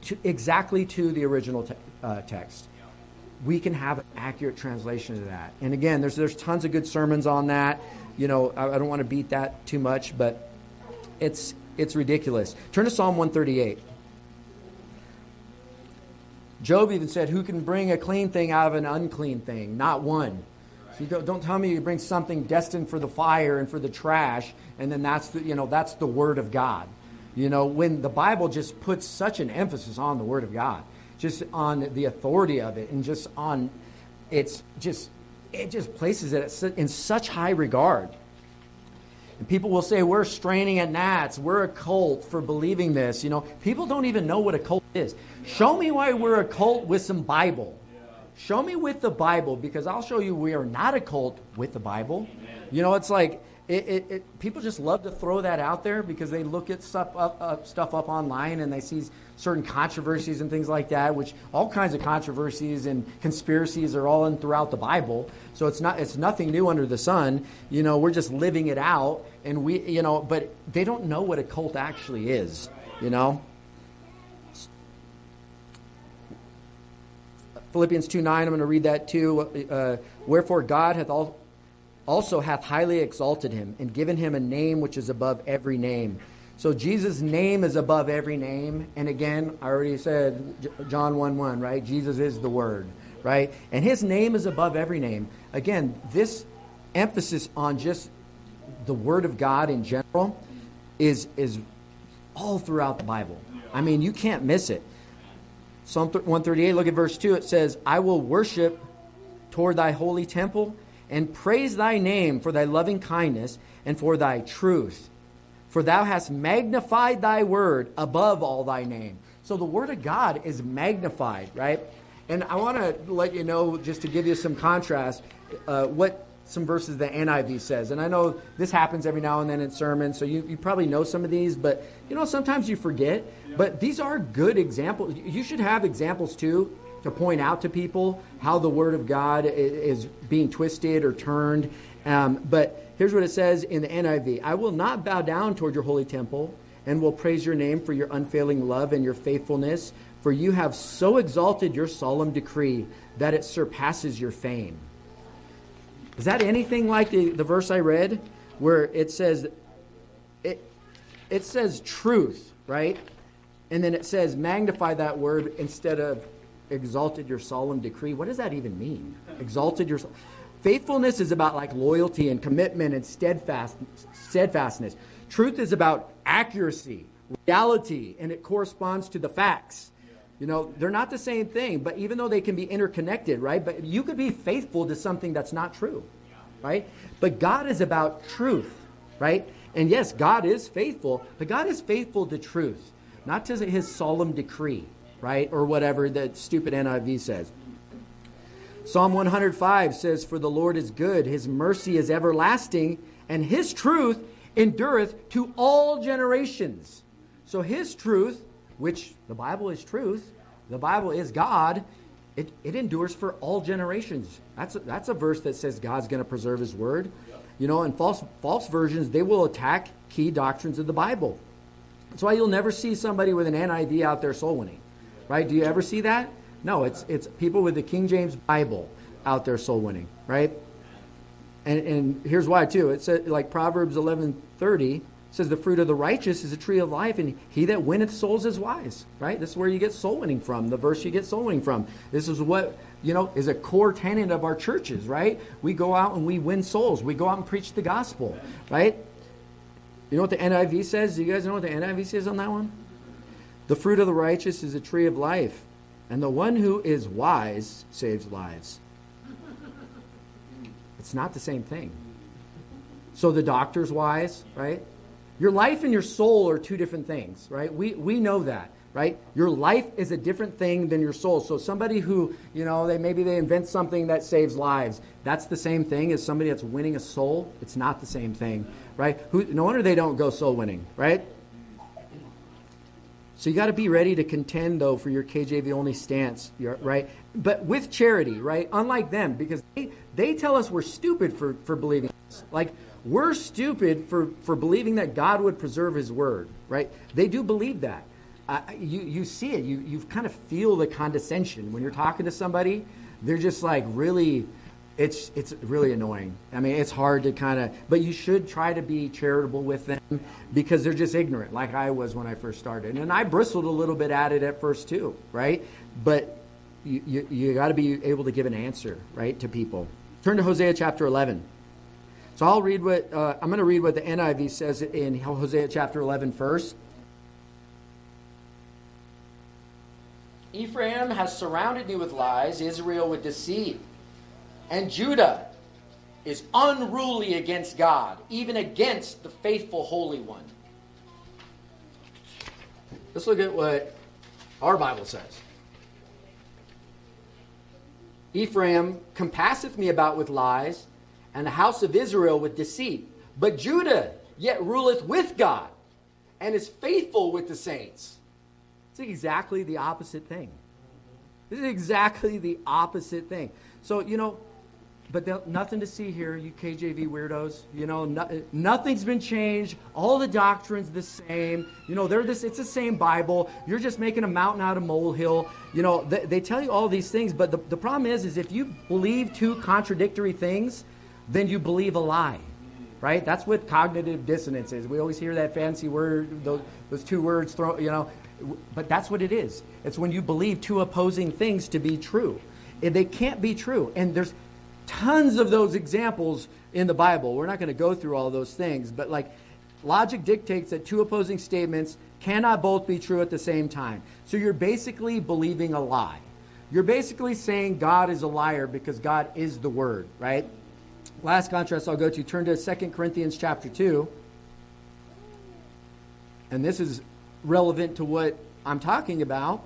S7: to, exactly to the original te- uh, text. We can have an accurate translation of that. And again, there's there's tons of good sermons on that. You know, I, I don't want to beat that too much, but it's it's ridiculous. Turn to Psalm one thirty-eight. Job even said, who can bring a clean thing out of an unclean thing? Not one. So you don't, don't tell me you bring something destined for the fire and for the trash, and then that's the, you know, that's the Word of God. You know, when the Bible just puts such an emphasis on the Word of God, just on the authority of it, and just on, it's just, it just places it in such high regard. And people will say, we're straining at gnats, we're a cult for believing this. You know, people don't even know what a cult is. Show me why we're a cult with some Bible. Show me with the Bible, because I'll show you we are not a cult with the Bible. You know, it's like, it, it, it, people just love to throw that out there because they look at stuff up, up, stuff up online and they see certain controversies and things like that, which all kinds of controversies and conspiracies are all in throughout the Bible. So it's not, it's nothing new under the sun. You know, we're just living it out, and we, you know, but they don't know what a cult actually is, you know. Philippians two nine, I'm going to read that too. Uh, Wherefore God hath all, also hath highly exalted him, and given him a name which is above every name. So Jesus' name is above every name. And again, I already said John one one, right? Jesus is the Word, right? And his name is above every name. Again, this emphasis on just the Word of God in general is, is all throughout the Bible. I mean, you can't miss it. Psalm one thirty-eight, look at verse two. It says, I will worship toward thy holy temple and praise thy name for thy loving kindness and for thy truth. For thou hast magnified thy word above all thy name. So the word of God is magnified, right? And I want to let you know, just to give you some contrast, uh, what some verses the N I V says. And I know this happens every now and then in sermons, so you, you probably know some of these, but you know, sometimes you forget. But these are good examples. You should have examples too, to point out to people how the Word of God is being twisted or turned. Um, but here's what it says in the N I V. I will not bow down toward your holy temple, and will praise your name for your unfailing love and your faithfulness, for you have so exalted your solemn decree that it surpasses your fame. Is that anything like the, the verse I read, where it says, it, it says truth, right? And then it says magnify that word instead of exalted your solemn decree. What does that even mean? Exalted your... Faithfulness is about like loyalty and commitment and steadfast, steadfastness. Truth is about accuracy, reality, and it corresponds to the facts. You know, they're not the same thing, but even though they can be interconnected, right? But you could be faithful to something that's not true, right? But God is about truth, right? And yes, God is faithful, but God is faithful to truth, not to his solemn decree, right? Or whatever that stupid N I V says. Psalm one hundred five says, for the Lord is good, his mercy is everlasting, and his truth endureth to all generations. So his truth, which the Bible is truth, the Bible is God, it, it endures for all generations. That's a, that's a verse that says God's going to preserve his word. You know, and false false versions, they will attack key doctrines of the Bible. That's why you'll never see somebody with an N I V out there soul winning, right? Do you ever see that? No, it's it's people with the King James Bible out there soul winning, right? And and here's why too. It says, like Proverbs eleven thirty says, the fruit of the righteous is a tree of life, and he that winneth souls is wise, right? This is where you get soul winning from, the verse you get soul winning from. This is what, you know, is a core tenet of our churches, right? We go out and we win souls. We go out and preach the gospel, right? You know what the N I V says? Do you guys know what the N I V says on that one? The fruit of the righteous is a tree of life, and the one who is wise saves lives. It's not the same thing. So the doctor's wise, right? Your life and your soul are two different things, right? We we know that, right? Your life is a different thing than your soul. So somebody who, you know, they maybe they invent something that saves lives. That's the same thing as somebody that's winning a soul. It's not the same thing, right? Who, no wonder they don't go soul winning, right? So you got to be ready to contend, though, for your K J V only stance, right? But with charity, right? Unlike them, because they, they tell us we're stupid for, for believing this. Like, we're stupid for, for believing that God would preserve his word, right? They do believe that. uh, you, you see it. You, you kind of feel the condescension. When you're talking to somebody, they're just like really, it's, it's really annoying. I mean, it's hard to kind of, but you should try to be charitable with them because they're just ignorant, like I was when I first started. And I bristled a little bit at it at first too, right? But you, you, you got to be able to give an answer, right, to people. Turn to Hosea chapter eleven. So I'll read what, uh, I'm going to read what the N I V says in Hosea chapter eleven first. Ephraim has surrounded me with lies, Israel with deceit. And Judah is unruly against God, even against the faithful Holy One. Let's look at what our Bible says. Ephraim compasseth me about with lies, and the house of Israel with deceit. But Judah yet ruleth with God, and is faithful with the saints. It's exactly the opposite thing. This is exactly the opposite thing. So, you know, but nothing to see here, you K J V weirdos. You know, no, nothing's been changed. All the doctrine's the same. You know, they're this. It's the same Bible. You're just making a mountain out of molehill. You know, they, they tell you all these things, but the, the problem is, is if you believe two contradictory things, then you believe a lie, right? That's what cognitive dissonance is. We always hear that fancy word, those, those two words thrown, you know, but that's what it is. It's when you believe two opposing things to be true. They can't be true, and there's tons of those examples in the Bible. We're not going to go through all those things, but like logic dictates that two opposing statements cannot both be true at the same time. So you're basically believing a lie. You're basically saying God is a liar because God is the Word, right? Last contrast I'll go to, turn to Second Corinthians chapter two. And this is relevant to what I'm talking about.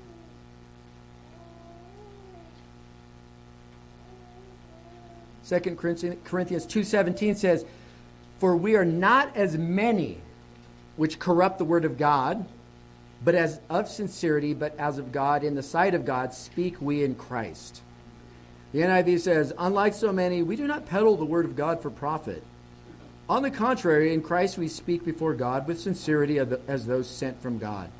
S7: Second Corinthians two seventeen says, "For we are not as many which corrupt the word of God, but as of sincerity, but as of God, in the sight of God, speak we in Christ." The N I V says, "Unlike so many, we do not peddle the word of God for profit. On the contrary, in Christ we speak before God with sincerity as those sent from God."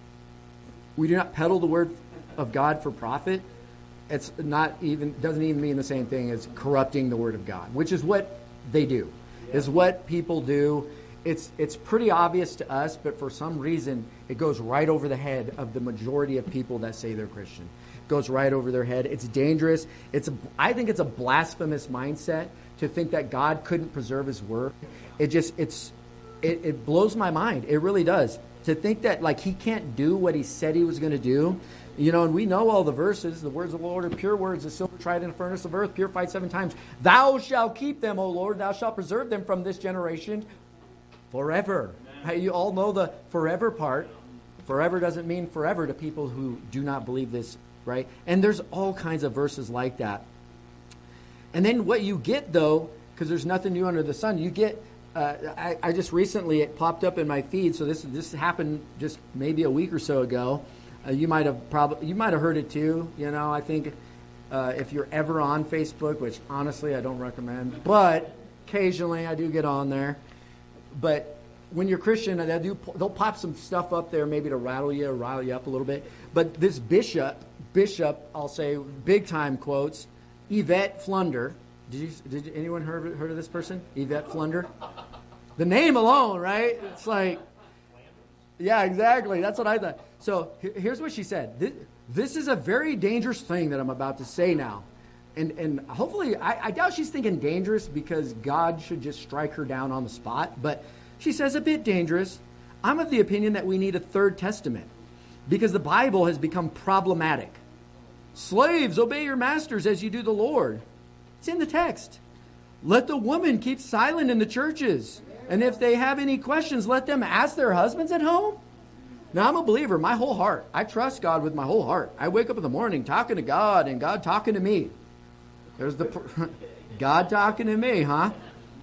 S7: We do not peddle the word of God for profit. It's not even, doesn't even mean the same thing as corrupting the word of God, which is what they do, yeah. is what people do. It's it's pretty obvious to us, but for some reason, it goes right over the head of the majority of people that say they're Christian. It goes right over their head. It's dangerous. It's a, I think it's a blasphemous mindset to think that God couldn't preserve his word. It just, it's, it, it blows my mind. It really does. To think that like he can't do what he said he was going to do. You know, and we know all the verses. The words of the Lord are pure words, the silver tried in a furnace of earth, purified seven times. Thou shalt keep them, O Lord. Thou shalt preserve them from this generation forever. Hey, you all know the forever part. Forever doesn't mean forever to people who do not believe this, right? And there's all kinds of verses like that. And then what you get, though, because there's nothing new under the sun, you get, uh, I, I just recently, it popped up in my feed, so this this happened just maybe a week or so ago. Uh, you might have probably you might have heard it too. You know, I think uh, if you're ever on Facebook, which honestly I don't recommend, but occasionally I do get on there. But when you're Christian, they'll do they'll pop some stuff up there maybe to rattle you or rile you up a little bit. But this bishop, bishop, I'll say big time quotes, Yvette Flunder. Did you did anyone heard heard of this person, Yvette Flunder? The name alone, right? It's like, yeah, exactly. That's what I thought. So here's what she said. This, this is a very dangerous thing that I'm about to say now. And and hopefully, I, I doubt she's thinking dangerous because God should just strike her down on the spot. But she says a bit dangerous. I'm of the opinion that we need a third testament because the Bible has become problematic. Slaves, obey your masters as you do the Lord. It's in the text. Let the woman keep silent in the churches. And if they have any questions, let them ask their husbands at home. Now, I'm a believer, my whole heart. I trust God with my whole heart. I wake up in the morning talking to God and God talking to me. There's the God talking to me, huh?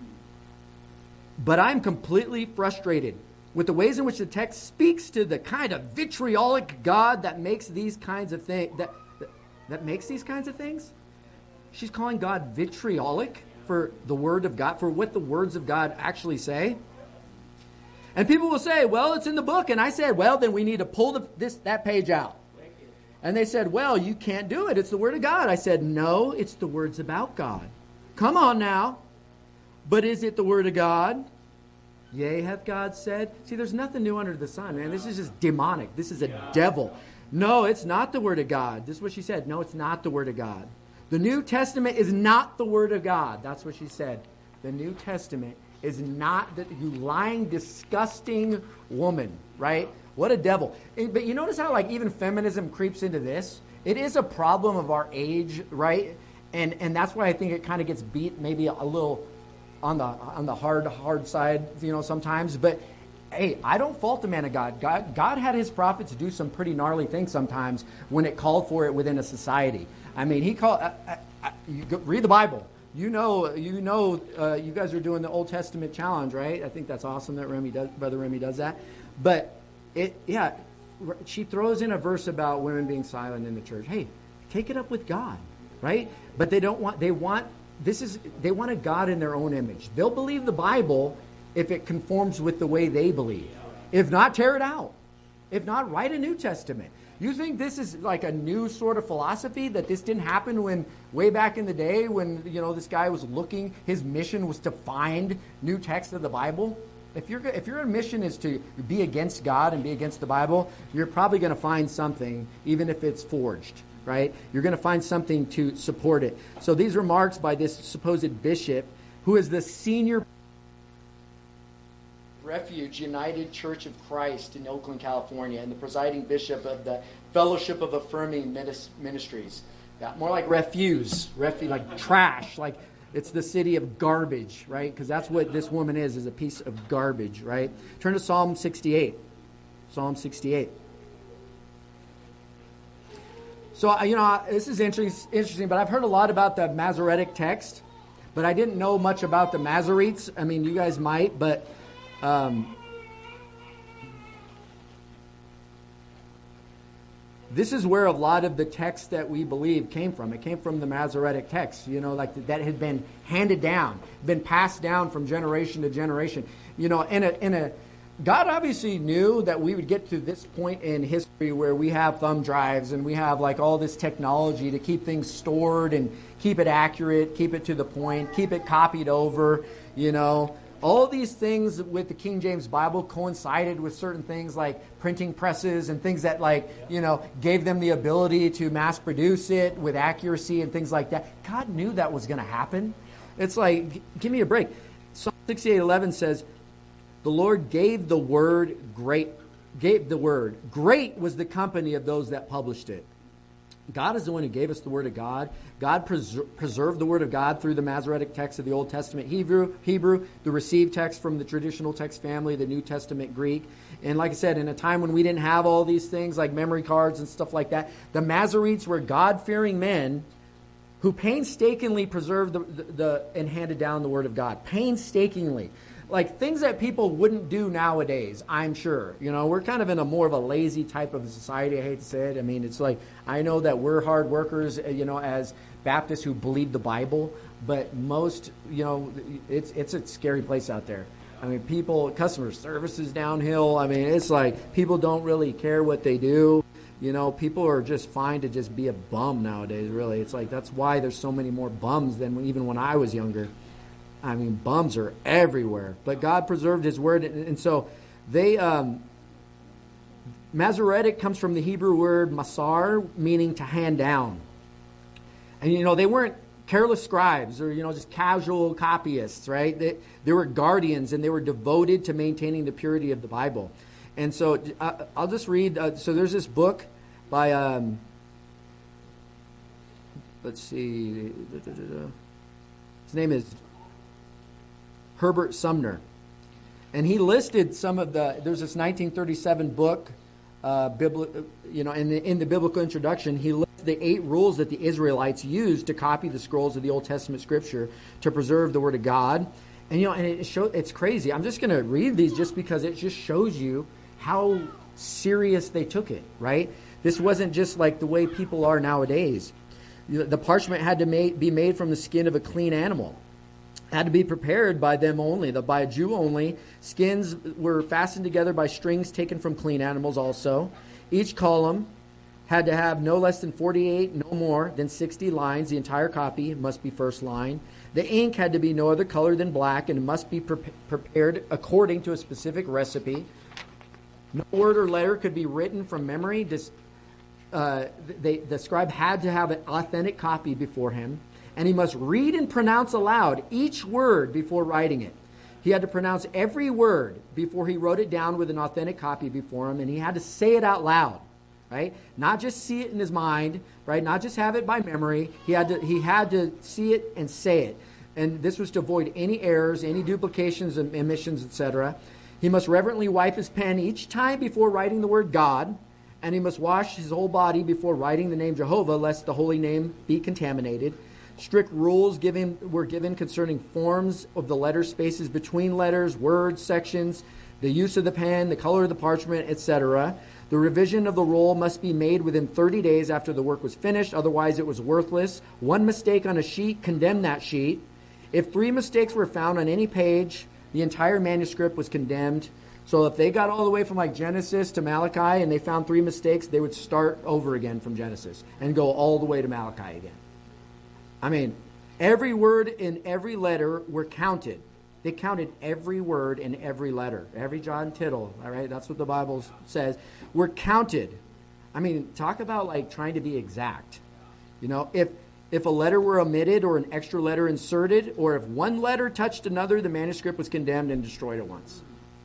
S7: But I'm completely frustrated with the ways in which the text speaks to the kind of vitriolic God that makes these kinds of things. That, that, that makes these kinds of things? She's calling God vitriolic for the word of God, for what the words of God actually say. And people will say, well, it's in the book. And I said, well, then we need to pull the, this that page out. And they said, well, you can't do it. It's the Word of God. I said, no, it's the words about God. Come on now. But is it the Word of God? Yea, hath God said. See, there's nothing new under the sun, man. This is just demonic. This is a devil. No, it's not the Word of God. This is what she said. No, it's not the Word of God. The New Testament is not the Word of God. That's what she said. The New Testament is not that, you lying, disgusting woman, right? What a devil. But you notice how like even feminism creeps into this? It is a problem of our age, right? And and that's why I think it kind of gets beat maybe a little on the on the hard hard side, you know, sometimes. But hey, I don't fault the man of God. God God had his prophets do some pretty gnarly things sometimes when it called for it within a society. I mean, he called. Uh, uh, you go, read the Bible. You know, you know, uh, you guys are doing the Old Testament challenge, right? I think that's awesome that Remy does, Brother Remy does that. But it, yeah, she throws in a verse about women being silent in the church. Hey, take it up with God, right? But they don't want. They want this is they want a God in their own image. They'll believe the Bible if it conforms with the way they believe. If not, tear it out. If not, write a New Testament. You think this is like a new sort of philosophy, that this didn't happen when way back in the day when, you know, this guy was looking, his mission was to find new texts of the Bible? If your if your mission is to be against God and be against the Bible, you're probably going to find something, even if it's forged, right? You're going to find something to support it. So these remarks by this supposed bishop, who is the senior Refuge United Church of Christ in Oakland, California, and the presiding bishop of the Fellowship of Affirming Ministries. Yeah, more like refuse, refu- like trash, like it's the city of garbage, right? Because that's what this woman is, is a piece of garbage, right? Turn to Psalm sixty-eight. Psalm sixty-eight. So, you know, this is interesting, interesting, but I've heard a lot about the Masoretic text, but I didn't know much about the Masoretes. I mean, you guys might, but Um, this is where a lot of the text that we believe came from. It came from the Masoretic text, you know, like that had been handed down, been passed down from generation to generation. You know, in a, in a, God obviously knew that we would get to this point in history where we have thumb drives and we have like all this technology to keep things stored and keep it accurate, keep it to the point, keep it copied over, you know. All these things with the King James Bible coincided with certain things like printing presses and things that like, you know, gave them the ability to mass produce it with accuracy and things like that. God knew that was going to happen. It's like, g- give me a break. Psalm sixty-eight eleven says, the Lord gave the word great, gave the word. Great was the company of those that published it. God is the one who gave us the Word of God. God preser- preserved the Word of God through the Masoretic text of the Old Testament Hebrew, Hebrew, the received text from the traditional text family, the New Testament Greek. And like I said, in a time when we didn't have all these things like memory cards and stuff like that, the Masoretes were God-fearing men who painstakingly preserved the, the, the and handed down the Word of God. Painstakingly. Like things that people wouldn't do nowadays, I'm sure. You know, we're kind of in a more of a lazy type of society, I hate to say it. I mean, it's like, I know that we're hard workers, you know, as Baptists who believe the Bible, but most, you know, it's it's a scary place out there. I mean, people, customer service is downhill. I mean, it's like people don't really care what they do. You know, people are just fine to just be a bum nowadays, really. It's like, that's why there's so many more bums than even when I was younger. I mean, bums are everywhere. But God preserved His Word. And, and so they, um, Masoretic comes from the Hebrew word masar, meaning to hand down. And, you know, they weren't careless scribes or, you know, just casual copyists, right? They, they were guardians and they were devoted to maintaining the purity of the Bible. And so uh, I'll just read. Uh, so there's this book by, um, let's see, his name is Herbert Sumner, and he listed some of the. There's this nineteen thirty-seven book, uh, bibli- you know, in the in the biblical introduction, he lists the eight rules that the Israelites used to copy the scrolls of the Old Testament Scripture to preserve the Word of God. And you know, and it show it's crazy. I'm just going to read these just because it just shows you how serious they took it. Right? This wasn't just like the way people are nowadays. The parchment had to ma- be made from the skin of a clean animal. had to be prepared by them only, the, by a Jew only. Skins were fastened together by strings taken from clean animals also. Each column had to have no less than forty-eight, no more than sixty lines. The entire copy must be first line. The ink had to be no other color than black, and it must be pre- prepared according to a specific recipe. No word or letter could be written from memory. This, uh, they, the scribe had to have an authentic copy before him, and he must read and pronounce aloud each word before writing it. He had to pronounce every word before he wrote it down with an authentic copy before him, and he had to say it out loud, right? Not just see it in his mind, right? Not just have it by memory. He had to he had to see it and say it. And this was to avoid any errors, any duplications, omissions, et cetera. He must reverently wipe his pen each time before writing the word God, and he must wash his whole body before writing the name Jehovah, lest the holy name be contaminated. Strict rules given were given concerning forms of the letter spaces between letters, words, sections, the use of the pen, the color of the parchment, et cetera. The revision of the roll must be made within thirty days after the work was finished, otherwise it was worthless. One mistake on a sheet condemned that sheet. If three mistakes were found on any page, the entire manuscript was condemned. So if they got all the way from like Genesis to Malachi and they found three mistakes, they would start over again from Genesis and go all the way to Malachi again. I mean, every word in every letter were counted. They counted every word in every letter. Every jot and tittle, all right? That's what the Bible says. Were counted. I mean, talk about like trying to be exact. You know, if if a letter were omitted or an extra letter inserted, or if one letter touched another, the manuscript was condemned and destroyed at once.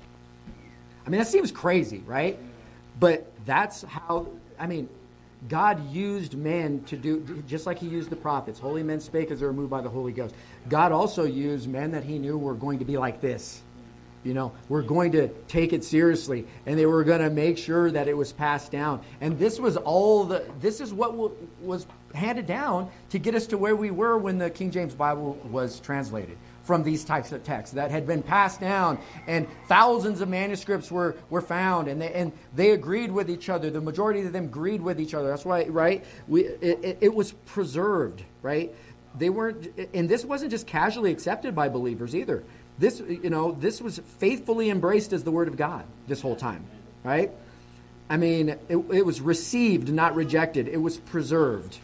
S7: I mean, that seems crazy, right? But that's how, I mean, God used men to do, just like he used the prophets. Holy men spake as they were moved by the Holy Ghost. God also used men that he knew were going to be like this. You know, we're going to take it seriously, and they were going to make sure that it was passed down. And this was all the, this is what w- was handed down to get us to where we were when the King James Bible was translated from these types of texts that had been passed down, and thousands of manuscripts were, were found, and they and they agreed with each other. The majority of them agreed with each other. That's why, right? We it, it, it was preserved, right? They weren't, and this wasn't just casually accepted by believers either. This, you know, this was faithfully embraced as the Word of God this whole time, right? I mean, it, it was received, not rejected. It was preserved.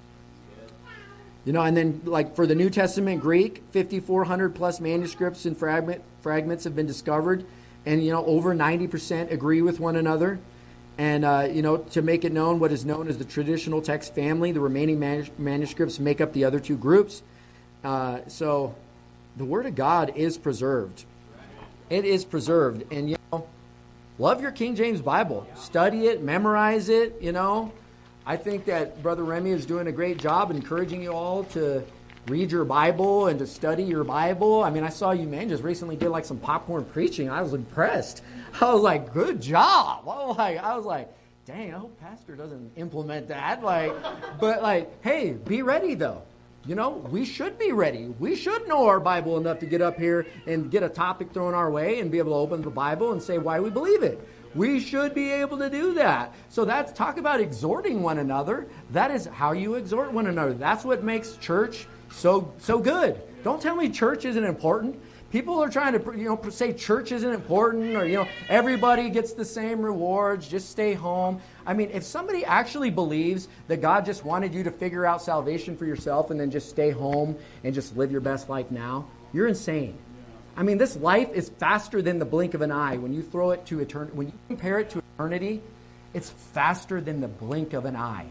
S7: You know, and then like for the New Testament Greek, fifty-four hundred plus manuscripts and fragment, fragments have been discovered. And, you know, over ninety percent agree with one another. And, uh, you know, to make it known, what is known as the traditional text family, the remaining manus- manuscripts make up the other two groups. Uh, so the Word of God is preserved. It is preserved. And, you know, love your King James Bible. Study it, memorize it, you know. I think that Brother Remy is doing a great job encouraging you all to read your Bible and to study your Bible. I mean, I saw you, man, just recently did like some popcorn preaching. I was impressed. I was like, good job. I was like, I was like, dang, I hope Pastor doesn't implement that. Like, but like, hey, be ready though. You know, we should be ready. We should know our Bible enough to get up here and get a topic thrown our way and be able to open the Bible and say why we believe it. We should be able to do that. So that's, talk about exhorting one another. That is how you exhort one another. That's what makes church so so good. Don't tell me church isn't important. People are trying to, you know, say church isn't important, or, you know, everybody gets the same rewards, just stay home. I mean, if somebody actually believes that God just wanted you to figure out salvation for yourself and then just stay home and just live your best life now, you're insane. I mean, this life is faster than the blink of an eye. When you throw it to eternity, when you compare it to eternity, it's faster than the blink of an eye.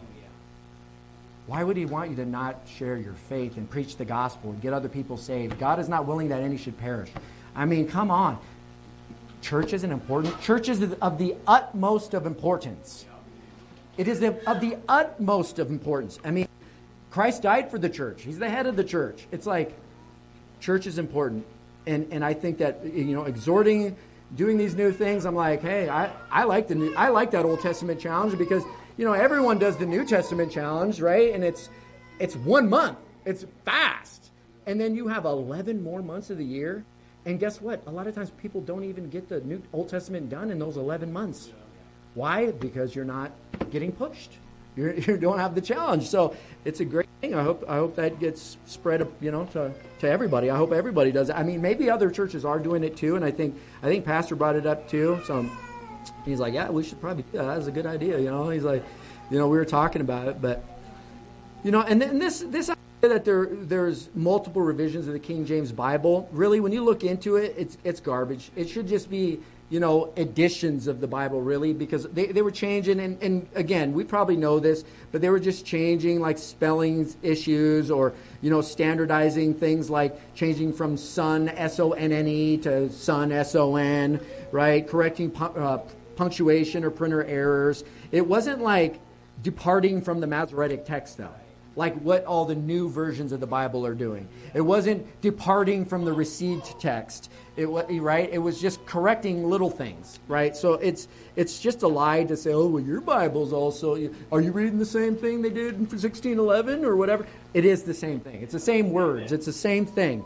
S7: Why would he want you to not share your faith and preach the gospel and get other people saved? God is not willing that any should perish. I mean, come on. Church isn't important. Church is of the utmost of importance. It is of the utmost of importance. I mean, Christ died for the church. He's the head of the church. It's like, church is important. And and I think that, you know, exhorting, doing these new things, I'm like, hey, I, I like the new, I like that Old Testament challenge because, you know, everyone does the New Testament challenge, right? And it's it's one month. It's fast. And then you have eleven more months of the year. And guess what? A lot of times people don't even get the New Old Testament done in those eleven months. Why? Because you're not getting pushed. you're, you don't have the challenge. So it's a great thing. I hope I hope that gets spread, you know, to, to everybody. I hope everybody does it. I mean, maybe other churches are doing it too, and I think I think Pastor brought it up too. So he's like, yeah, we should probably do that. That was a good idea, you know. He's like, you know, we were talking about it, but you know, and then this this idea that there there's multiple revisions of the King James Bible. Really, when you look into it, it's it's garbage. It should just be, you know, editions of the Bible, really, because they, they were changing, and, and again, we probably know this, but they were just changing, like, spelling issues or, you know, standardizing things like changing from son, S O N N E, to son, S O N, right? Correcting pu- uh, punctuation or printer errors. It wasn't like departing from the Masoretic text, though, like what all the new versions of the Bible are doing. It wasn't departing from the received text. It was right. It was just correcting little things, right? So it's it's just a lie to say, oh, well, your Bible's also. Are you reading the same thing they did in sixteen eleven or whatever? It is the same thing. It's the same words. It's the same thing.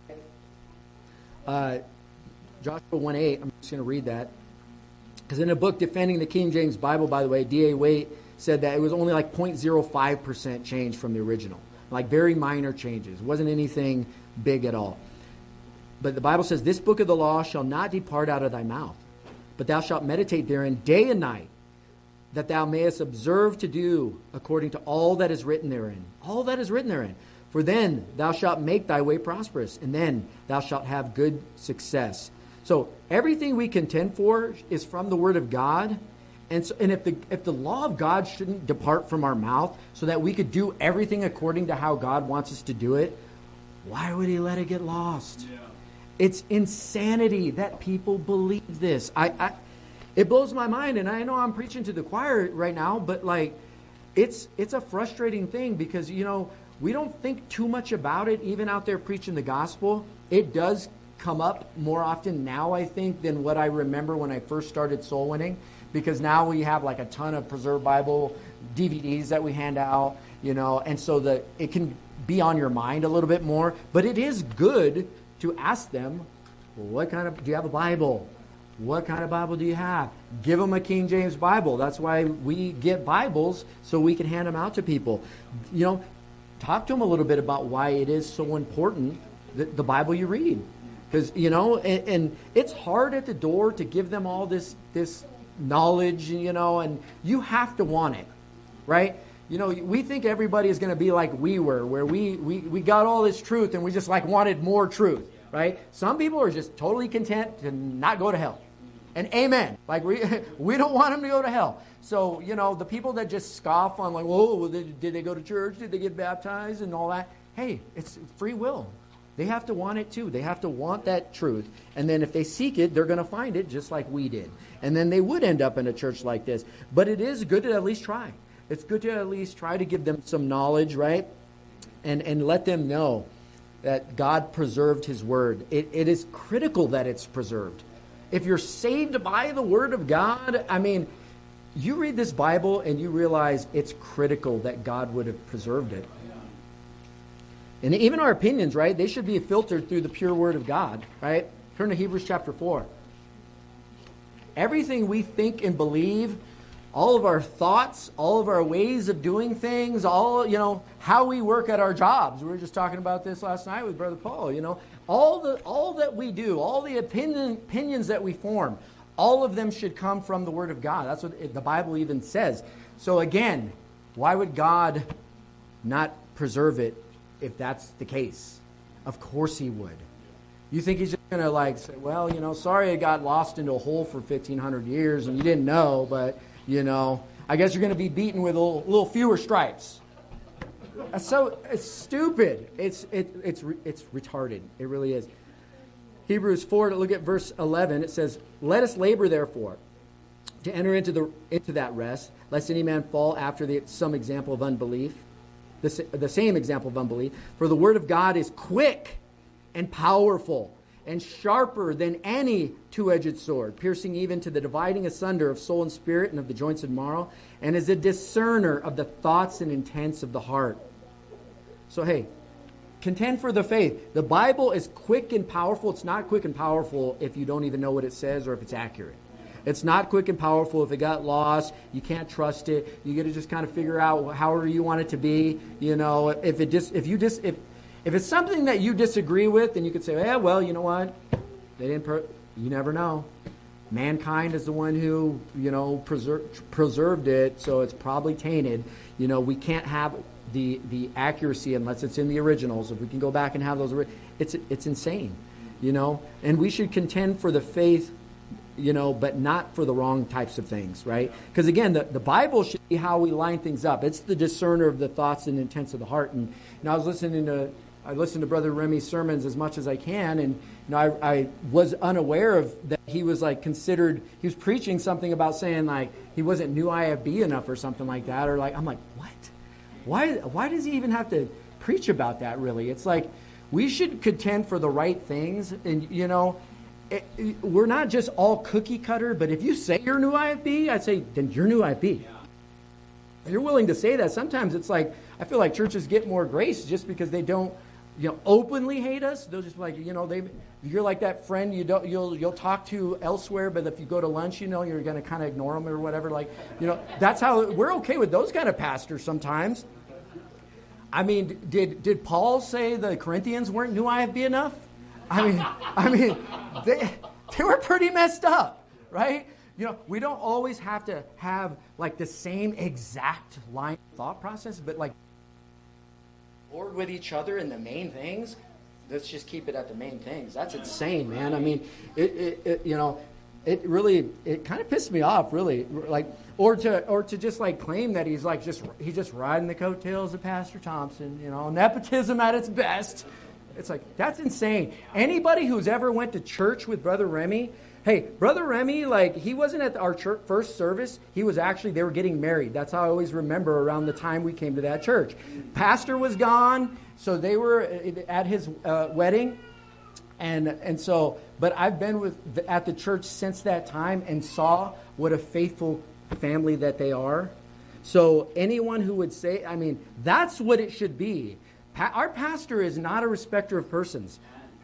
S7: Uh, Joshua one eight. I'm just going to read that because in a book defending the King James Bible, by the way, D A Waite said that it was only like zero point zero five percent change from the original, like very minor changes. It wasn't anything big at all. But the Bible says, this book of the law shall not depart out of thy mouth, but thou shalt meditate therein day and night, that thou mayest observe to do according to all that is written therein. All that is written therein. For then thou shalt make thy way prosperous, and then thou shalt have good success. So everything we contend for is from the Word of God. And, so, and if the if the law of God shouldn't depart from our mouth so that we could do everything according to how God wants us to do it, why would he let it get lost? Yeah. It's insanity that people believe this. I, I, it blows my mind, and I know I'm preaching to the choir right now, but like, it's it's a frustrating thing because, you know, we don't think too much about it, even out there preaching the gospel. It does come up more often now, I think, than what I remember when I first started soul winning, because now we have like a ton of Preserved Bible D V Ds that we hand out, you know, and so that it can be on your mind a little bit more. But it is good to ask them, well, what kind of, do you have a Bible? What kind of Bible do you have? Give them a King James Bible. That's why we get Bibles, so we can hand them out to people. You know, talk to them a little bit about why it is so important, the, the Bible you read. Because, you know, and, and it's hard at the door to give them all this this knowledge, you know, and you have to want it, right? You know, we think everybody is going to be like we were, where we, we, we got all this truth and we just like wanted more truth, right? Some people are just totally content to not go to hell. And amen. Like we we don't want them to go to hell. So, you know, the people that just scoff on like, oh, well, did, did they go to church? Did they get baptized and all that? Hey, it's free will. They have to want it too. They have to want that truth. And then if they seek it, they're going to find it just like we did. And then they would end up in a church like this. But it is good to at least try. It's good to at least try to give them some knowledge, right? And and let them know that God preserved his word. It, it is critical that it's preserved. If you're saved by the word of God, I mean, you read this Bible and you realize it's critical that God would have preserved it. And even our opinions, right? They should be filtered through the pure word of God, right? Turn to Hebrews chapter four. Everything we think and believe, all of our thoughts, all of our ways of doing things, all, you know, how we work at our jobs. We were just talking about this last night with Brother Paul, you know. All the all that we do, all the opinion, opinions that we form, all of them should come from the Word of God. That's what it, the Bible even says. So again, why would God not preserve it if that's the case? Of course he would. You think he's just going to like say, well, you know, sorry it got lost into a hole for fifteen hundred years and you didn't know, but, you know, I guess you're going to be beaten with a little, little fewer stripes. That's so it's stupid. It's it, it's it's retarded. It really is. Hebrews four, to look at verse eleven, it says, "Let us labor therefore to enter into the into that rest, lest any man fall after the, some example of unbelief, the, the same example of unbelief. For the word of God is quick and powerful and sharper than any two-edged sword, piercing even to the dividing asunder of soul and spirit and of the joints and marrow, and is a discerner of the thoughts and intents of the heart." So, hey, contend for the faith. The Bible is quick and powerful. It's not quick and powerful if you don't even know what it says or if it's accurate. It's not quick and powerful. If it got lost, you can't trust it. You got to just kind of figure out however you want it to be. You know, if it dis, if you dis, if if it's something that you disagree with, then you could say, yeah, well, you know what? They didn't. Per- you never know. Mankind is the one who, you know, preser- preserved it, so it's probably tainted. You know, we can't have the the accuracy unless it's in the originals. If we can go back and have those, it's it's insane, you know. And we should contend for the faith, you know, but not for the wrong types of things, right? Because again, the, the Bible should be how we line things up. It's the discerner of the thoughts and intents of the heart. And, and I was listening to I listen to Brother Remy's sermons as much as I can, and you know, I, I was unaware of that he was like considered, he was preaching something about saying like he wasn't new I F B enough or something like that, or like, I'm like, what? Why, why does he even have to preach about that really? It's like, we should contend for the right things, and you know, it, it, we're not just all cookie cutter, but if you say you're new I F B, I'd say, then you're new I F B. Yeah. If you're willing to say that, sometimes it's like, I feel like churches get more grace just because they don't, you know, openly hate us. They'll just be like, you know, they, you're like that friend you don't, you'll, you'll talk to elsewhere, but if you go to lunch, you know, you're going to kind of ignore them or whatever. Like, you know, that's how we're okay with those kind of pastors sometimes. I mean, did did Paul say the Corinthians weren't new I F B enough? I mean, I mean, they they were pretty messed up, right? You know, we don't always have to have like the same exact line of thought process, but like bored with each other in the main things. Let's just keep it at the main things. That's insane, man. I mean, it, it, it you know, it really, it kind of pissed me off, really. Like, or to, or to just like claim that he's like just, he's just riding the coattails of Pastor Thompson. You know, nepotism at its best. It's like, that's insane. Anybody who's ever went to church with Brother Remy, hey, Brother Remy, like, he wasn't at our church first service. He was actually, they were getting married. That's how I always remember around the time we came to that church. Pastor was gone, so they were at his uh, wedding. And and so, but I've been with at the church since that time and saw what a faithful family that they are. So anyone who would say, I mean, that's what it should be. Pa- our pastor is not a respecter of persons.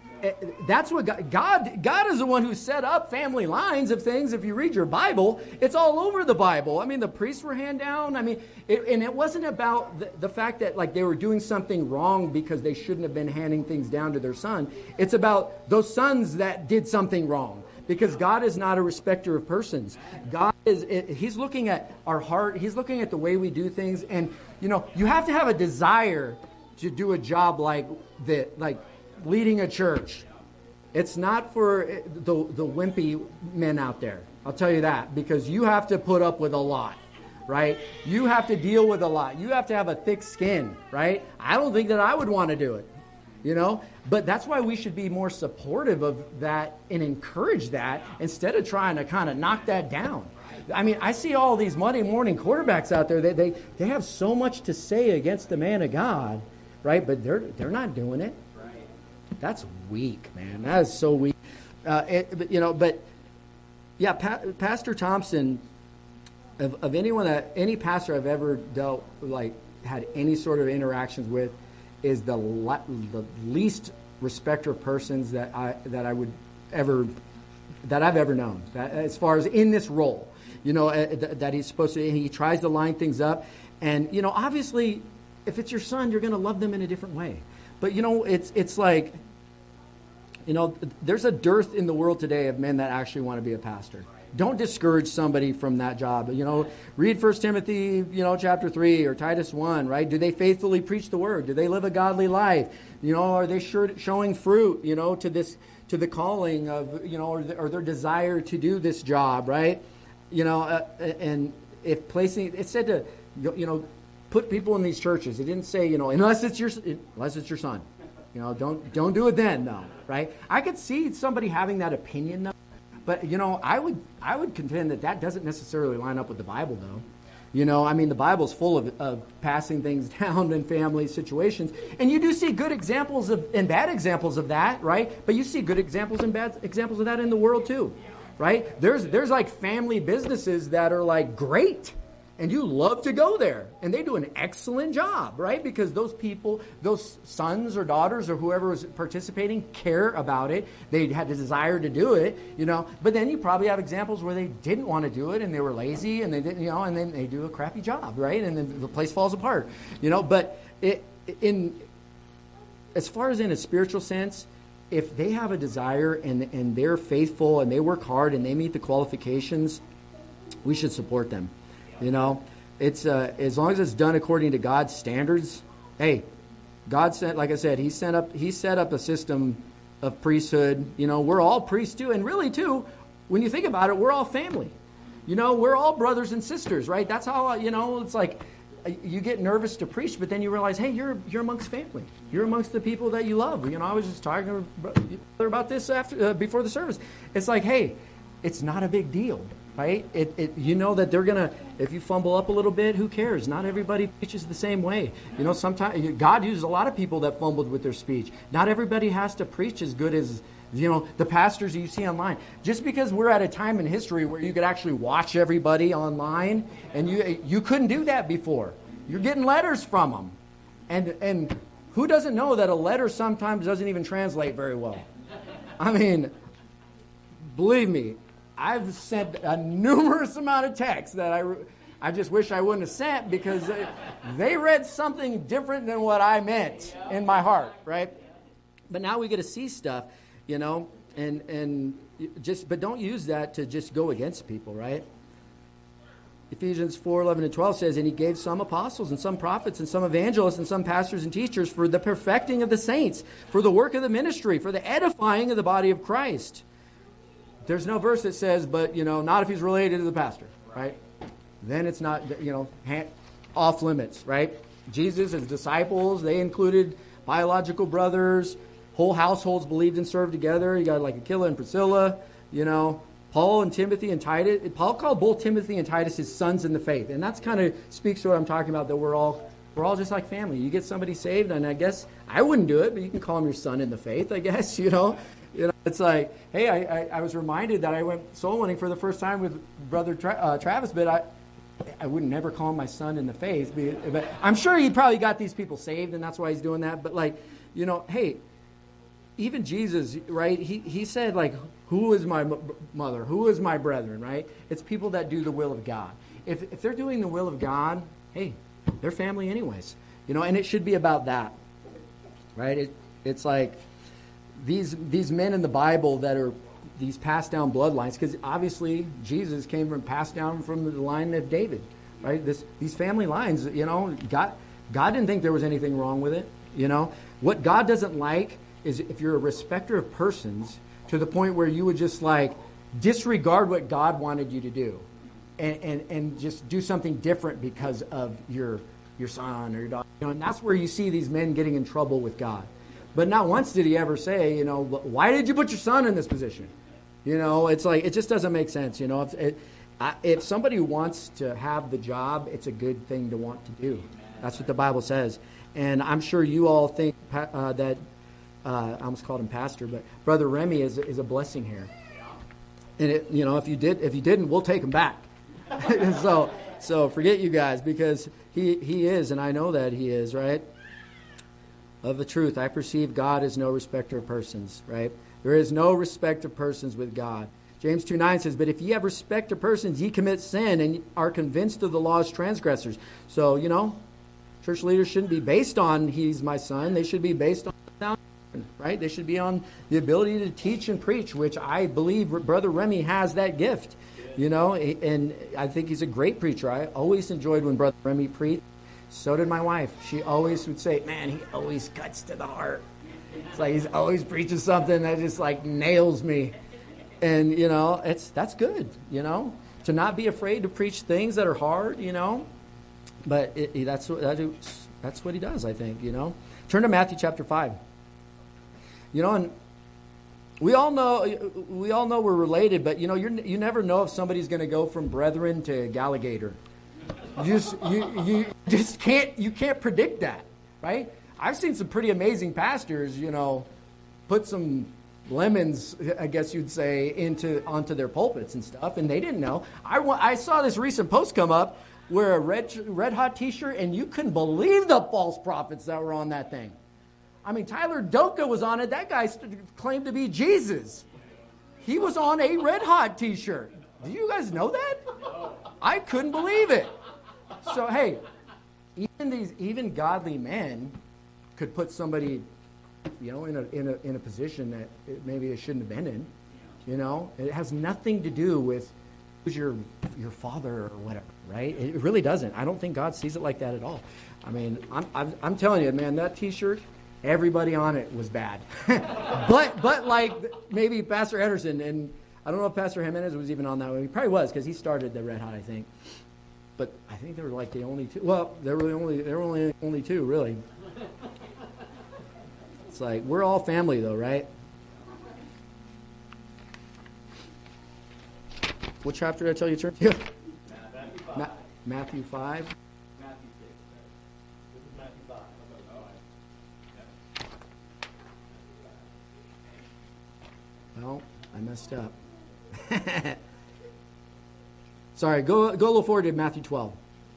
S7: That's what God, God, God is the one who set up family lines of things. If you read your Bible, it's all over the Bible. I mean, the priests were hand down. I mean, it, and it wasn't about the, the fact that like they were doing something wrong because they shouldn't have been handing things down to their son. It's about those sons that did something wrong, because God is not a respecter of persons. God is, it, he's looking at our heart. He's looking at the way we do things. And, you know, you have to have a desire to do a job like that, like leading a church. It's not for the the wimpy men out there. I'll tell you that, because you have to put up with a lot, right? You have to deal with a lot. You have to have a thick skin, right? I don't think that I would want to do it, you know? But that's why we should be more supportive of that and encourage that instead of trying to kind of knock that down. I mean, I see all these Monday morning quarterbacks out there. They they, they have so much to say against the man of God, right? But they're they're not doing it. That's weak, man. That is so weak. Uh, it, but, you know, but yeah, pa- Pastor Thompson, of, of anyone that any pastor I've ever dealt like had any sort of interactions with, is the le- the least respecter of persons that I that I would ever that I've ever known. That, as far as in this role, you know, uh, th- that he's supposed to, and he tries to line things up, and you know, obviously, if it's your son, you're going to love them in a different way. But, you know, it's it's like, you know, there's a dearth in the world today of men that actually want to be a pastor. Don't discourage somebody from that job. You know, read First Timothy, you know, chapter three or Titus one, right? Do they faithfully preach the word? Do they live a godly life? You know, are they sure showing fruit, you know, to this, to the calling of, you know, or, the, or their desire to do this job, right? You know, uh, and if placing, it said to, you know, put people in these churches. It didn't say, you know, unless it's your unless it's your son. You know, don't don't do it then, though, right? I could see somebody having that opinion, though, but you know, I would I would contend that that doesn't necessarily line up with the Bible, though. You know, I mean, the Bible's full of, of passing things down in family situations, and you do see good examples of and bad examples of that, right? But you see good examples and bad examples of that in the world too, right? There's there's like family businesses that are like great. and you love to go there. And they do an excellent job, right? Because those people, those sons or daughters or whoever was participating care about it. They had the desire to do it, you know. But then you probably have examples where they didn't want to do it and they were lazy and they didn't, you know, and then they do a crappy job, right? And then the place falls apart, you know. But it, in as far as in a spiritual sense, if they have a desire and and they're faithful and they work hard and they meet the qualifications, we should support them. You know, it's uh, as long as it's done according to God's standards. Hey, God sent, like I said, He sent up, He set up a system of priesthood. You know, we're all priests too, and really too, when you think about it, we're all family. You know, we're all brothers and sisters, right? That's how, you know, it's like you get nervous to preach, but then you realize, hey, you're you're amongst family. You're amongst the people that you love. You know, I was just talking about this after uh, before the service. It's like, hey, it's not a big deal. Right? It, it, you know that they're going to, if you fumble up a little bit, who cares? Not everybody preaches the same way. You know, sometimes God uses a lot of people that fumbled with their speech. Not everybody has to preach as good as, you know, the pastors you see online. Just because we're at a time in history where you could actually watch everybody online, and you you couldn't do that before. You're getting letters from them. And, and who doesn't know that a letter sometimes doesn't even translate very well? I mean, believe me, I've sent a numerous amount of texts that I, I just wish I wouldn't have sent because they, they read something different than what I meant in my heart, right? But now we get to see stuff, you know, and and just but don't use that to just go against people, right? Ephesians four, eleven and twelve says, and He gave some apostles and some prophets and some evangelists and some pastors and teachers for the perfecting of the saints, for the work of the ministry, for the edifying of the body of Christ. There's no verse that says, but, you know, not if he's related to the pastor, right? Then it's not, you know, hand, off limits, right? Jesus, his disciples, they included biological brothers. Whole households believed and served together. You got like Aquila and Priscilla, you know. Paul and Timothy and Titus. Paul called both Timothy and Titus his sons in the faith. And that's kind of speaks to what I'm talking about, that we're all we're all just like family. You get somebody saved, and I guess I wouldn't do it, but you can call him your son in the faith, I guess, you know. You know, it's like, hey, I, I, I was reminded that I went soul winning for the first time with Brother Tra- uh, Travis, but I I would never call him my son in the faith. But, but I'm sure he probably got these people saved, and that's why he's doing that. But, like, you know, hey, even Jesus, right, he, he said, like, who is my m- mother? Who is my brethren, right? It's people that do the will of God. If, if they're doing the will of God, hey, they're family anyways. You know, and it should be about that, right? It It's like... These these men in the Bible that are these passed down bloodlines, because obviously Jesus came from passed down from the line of David, right? This these family lines, you know, God God didn't think there was anything wrong with it. You know, what God doesn't like is if you're a respecter of persons to the point where you would just like disregard what God wanted you to do, and and, and just do something different because of your your son or your daughter. You know, and that's where you see these men getting in trouble with God. But not once did he ever say, you know, why did you put your son in this position? You know, it's like, it just doesn't make sense. You know, if, it, if somebody wants to have the job, it's a good thing to want to do. That's what the Bible says. And I'm sure you all think uh, that, uh, I almost called him pastor, but Brother Remy is, is a blessing here. And, it, you know, if you did, if you didn't, we'll take him back. so, so forget you guys, because he, he is, and I know that he is, right? Of the truth, I perceive God is no respecter of persons, right? There is no respect of persons with God. James two nine says, but if ye have respect of persons, ye commit sin and are convinced of the law's transgressors. So, you know, church leaders shouldn't be based on he's my son. They should be based on, right? They should be on the ability to teach and preach, which I believe Brother Remy has that gift, you know, and I think he's a great preacher. I always enjoyed when Brother Remy preached. So did my wife. She always would say, man, he always cuts to the heart. It's like he's always preaching something that just like nails me. And, you know, it's that's good, you know, to not be afraid to preach things that are hard, you know. But it, it, that's, what, that is, that's what he does, I think, you know. Turn to Matthew chapter five. You know, and we all know we all know we're related, but, you know, you're, you never know if somebody's going to go from brethren to Galligator. You just you you just can't you can't predict that, right? I've seen some pretty amazing pastors, you know, put some lemons, I guess you'd say, into onto their pulpits and stuff, and they didn't know. I I saw this recent post come up wear a red, red hot t-shirt, and you couldn't believe the false prophets that were on that thing. I mean, Tyler Doka was on it. That guy st- claimed to be Jesus. He was on a red hot t-shirt. Do you guys know that? I couldn't believe it. So, hey, even these, even godly men could put somebody, you know, in a in a in a position that it, maybe it shouldn't have been in. You know, it has nothing to do with who's your your father or whatever, right? It really doesn't. I don't think God sees it like that at all. I mean, I'm I'm, I'm telling you, man, that T-shirt, everybody on it was bad. but but like maybe Pastor Anderson, and I don't know if Pastor Jimenez was even on that one. He probably was because he started the Red Hot, I think. But I think they were like the only two. Well, there were the only there were only only two really. It's like we're all family though, right? What chapter did I tell you to turn to?
S6: Matthew five.
S7: Ma- Matthew five.
S6: Matthew six. This is Matthew five.
S7: Well, I messed up. Sorry, go go a little forward to Matthew twelve.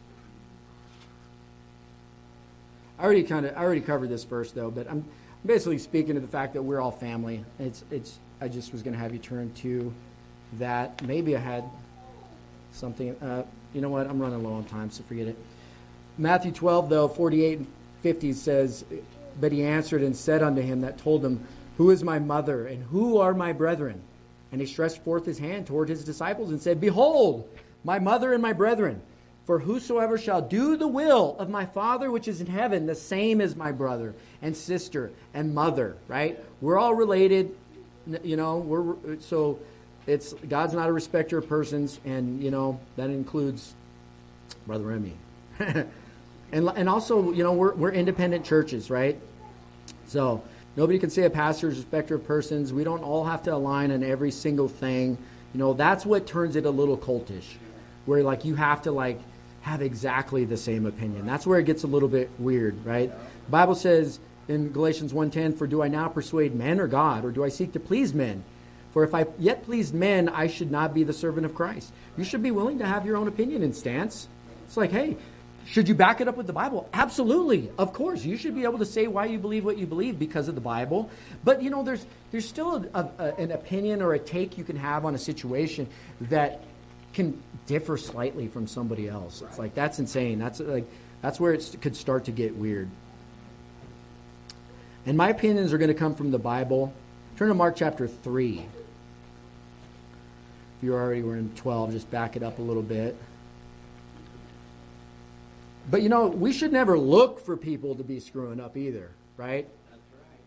S7: I already kind of I already covered this first though, but I'm basically speaking to the fact that we're all family. It's it's I just was going to have you turn to that. Maybe I had something. Uh, you know what? I'm running low on time, so forget it. Matthew twelve though, forty-eight and fifty says, "But he answered and said unto him that told him, Who is my mother, and who are my brethren? And he stretched forth his hand toward his disciples and said, Behold, my mother and my brethren. For whosoever shall do the will of my Father which is in heaven, the same is my brother and sister and mother." Right? We're all related. You know, we're so it's God's not a respecter of persons, and you know that includes Brother Remy. and and also, you know, we're we're independent churches, right? So nobody can say a pastor is a respecter of persons. We don't all have to align on every single thing. You know, that's what turns it a little cultish, where like you have to like have exactly the same opinion. That's where it gets a little bit weird, right? The Bible says in Galatians one ten, "For do I now persuade men or God, or do I seek to please men? For if I yet pleased men, I should not be the servant of Christ." You should be willing to have your own opinion and stance. It's like, hey, should you back it up with the Bible? Absolutely. Of course. You should be able to say why you believe what you believe because of the Bible. But, you know, there's there's still a, a, an opinion or a take you can have on a situation that can differ slightly from somebody else. It's like, that's insane. That's like that's where it could start to get weird. And my opinions are going to come from the Bible. Turn to Mark chapter three. If you already were in twelve, just back it up a little bit. But, you know, we should never look for people to be screwing up either, right?
S3: That's right.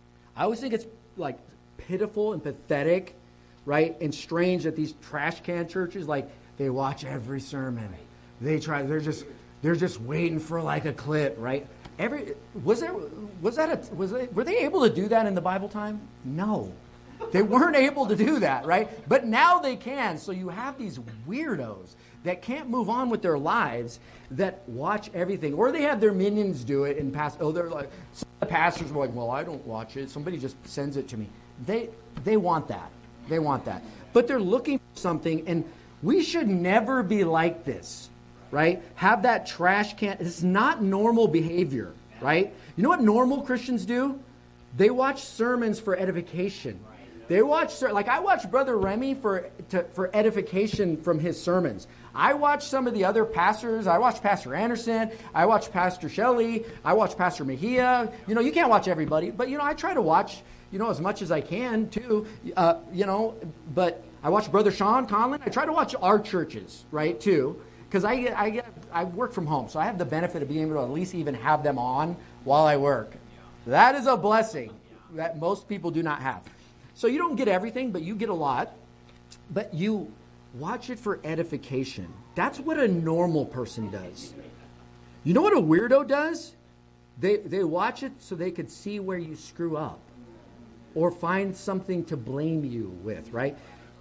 S7: I always think it's, like, pitiful and pathetic, right, and strange that these trash can churches, like, they watch every sermon. They try, they're just, they're just waiting for, like, a clip, right? Every, was there, was that a, was they, were they able to do that in the Bible time? No. They weren't able to do that, right? But now they can. So you have these weirdos that can't move on with their lives that watch everything. Or they have their minions do it and pass. Oh, they're like, some of the pastors are like, well, I don't watch it. Somebody just sends it to me. They they want that. They want that. But they're looking for something, and we should never be like this, right? Have that trash can. It's not normal behavior, right? You know what normal Christians do? They watch sermons for edification. They watch, like I watch Brother Remy for to, for edification from his sermons. I watch some of the other pastors. I watch Pastor Anderson. I watch Pastor Shelley. I watch Pastor Mejia. You know, you can't watch everybody, but you know, I try to watch, you know, as much as I can too. Uh, you know, but I watch Brother Sean Conlon. I try to watch our churches, right, too, because I get, I get, I work from home, so I have the benefit of being able to at least even have them on while I work. That is a blessing that most people do not have. So you don't get everything, but you get a lot. But you watch it for edification. That's what a normal person does. You know what a weirdo does? They they watch it so they could see where you screw up or find something to blame you with, right?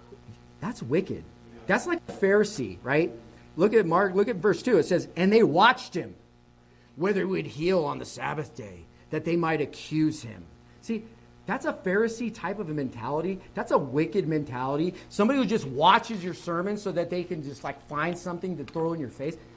S7: That's wicked. That's like a Pharisee, right? Look at Mark, look at verse two. It says, "And they watched him, whether he would heal on the Sabbath day, that they might accuse him." See, that's a Pharisee type of a mentality. That's a wicked mentality. Somebody who just watches your sermon so that they can just like find something to throw in your face.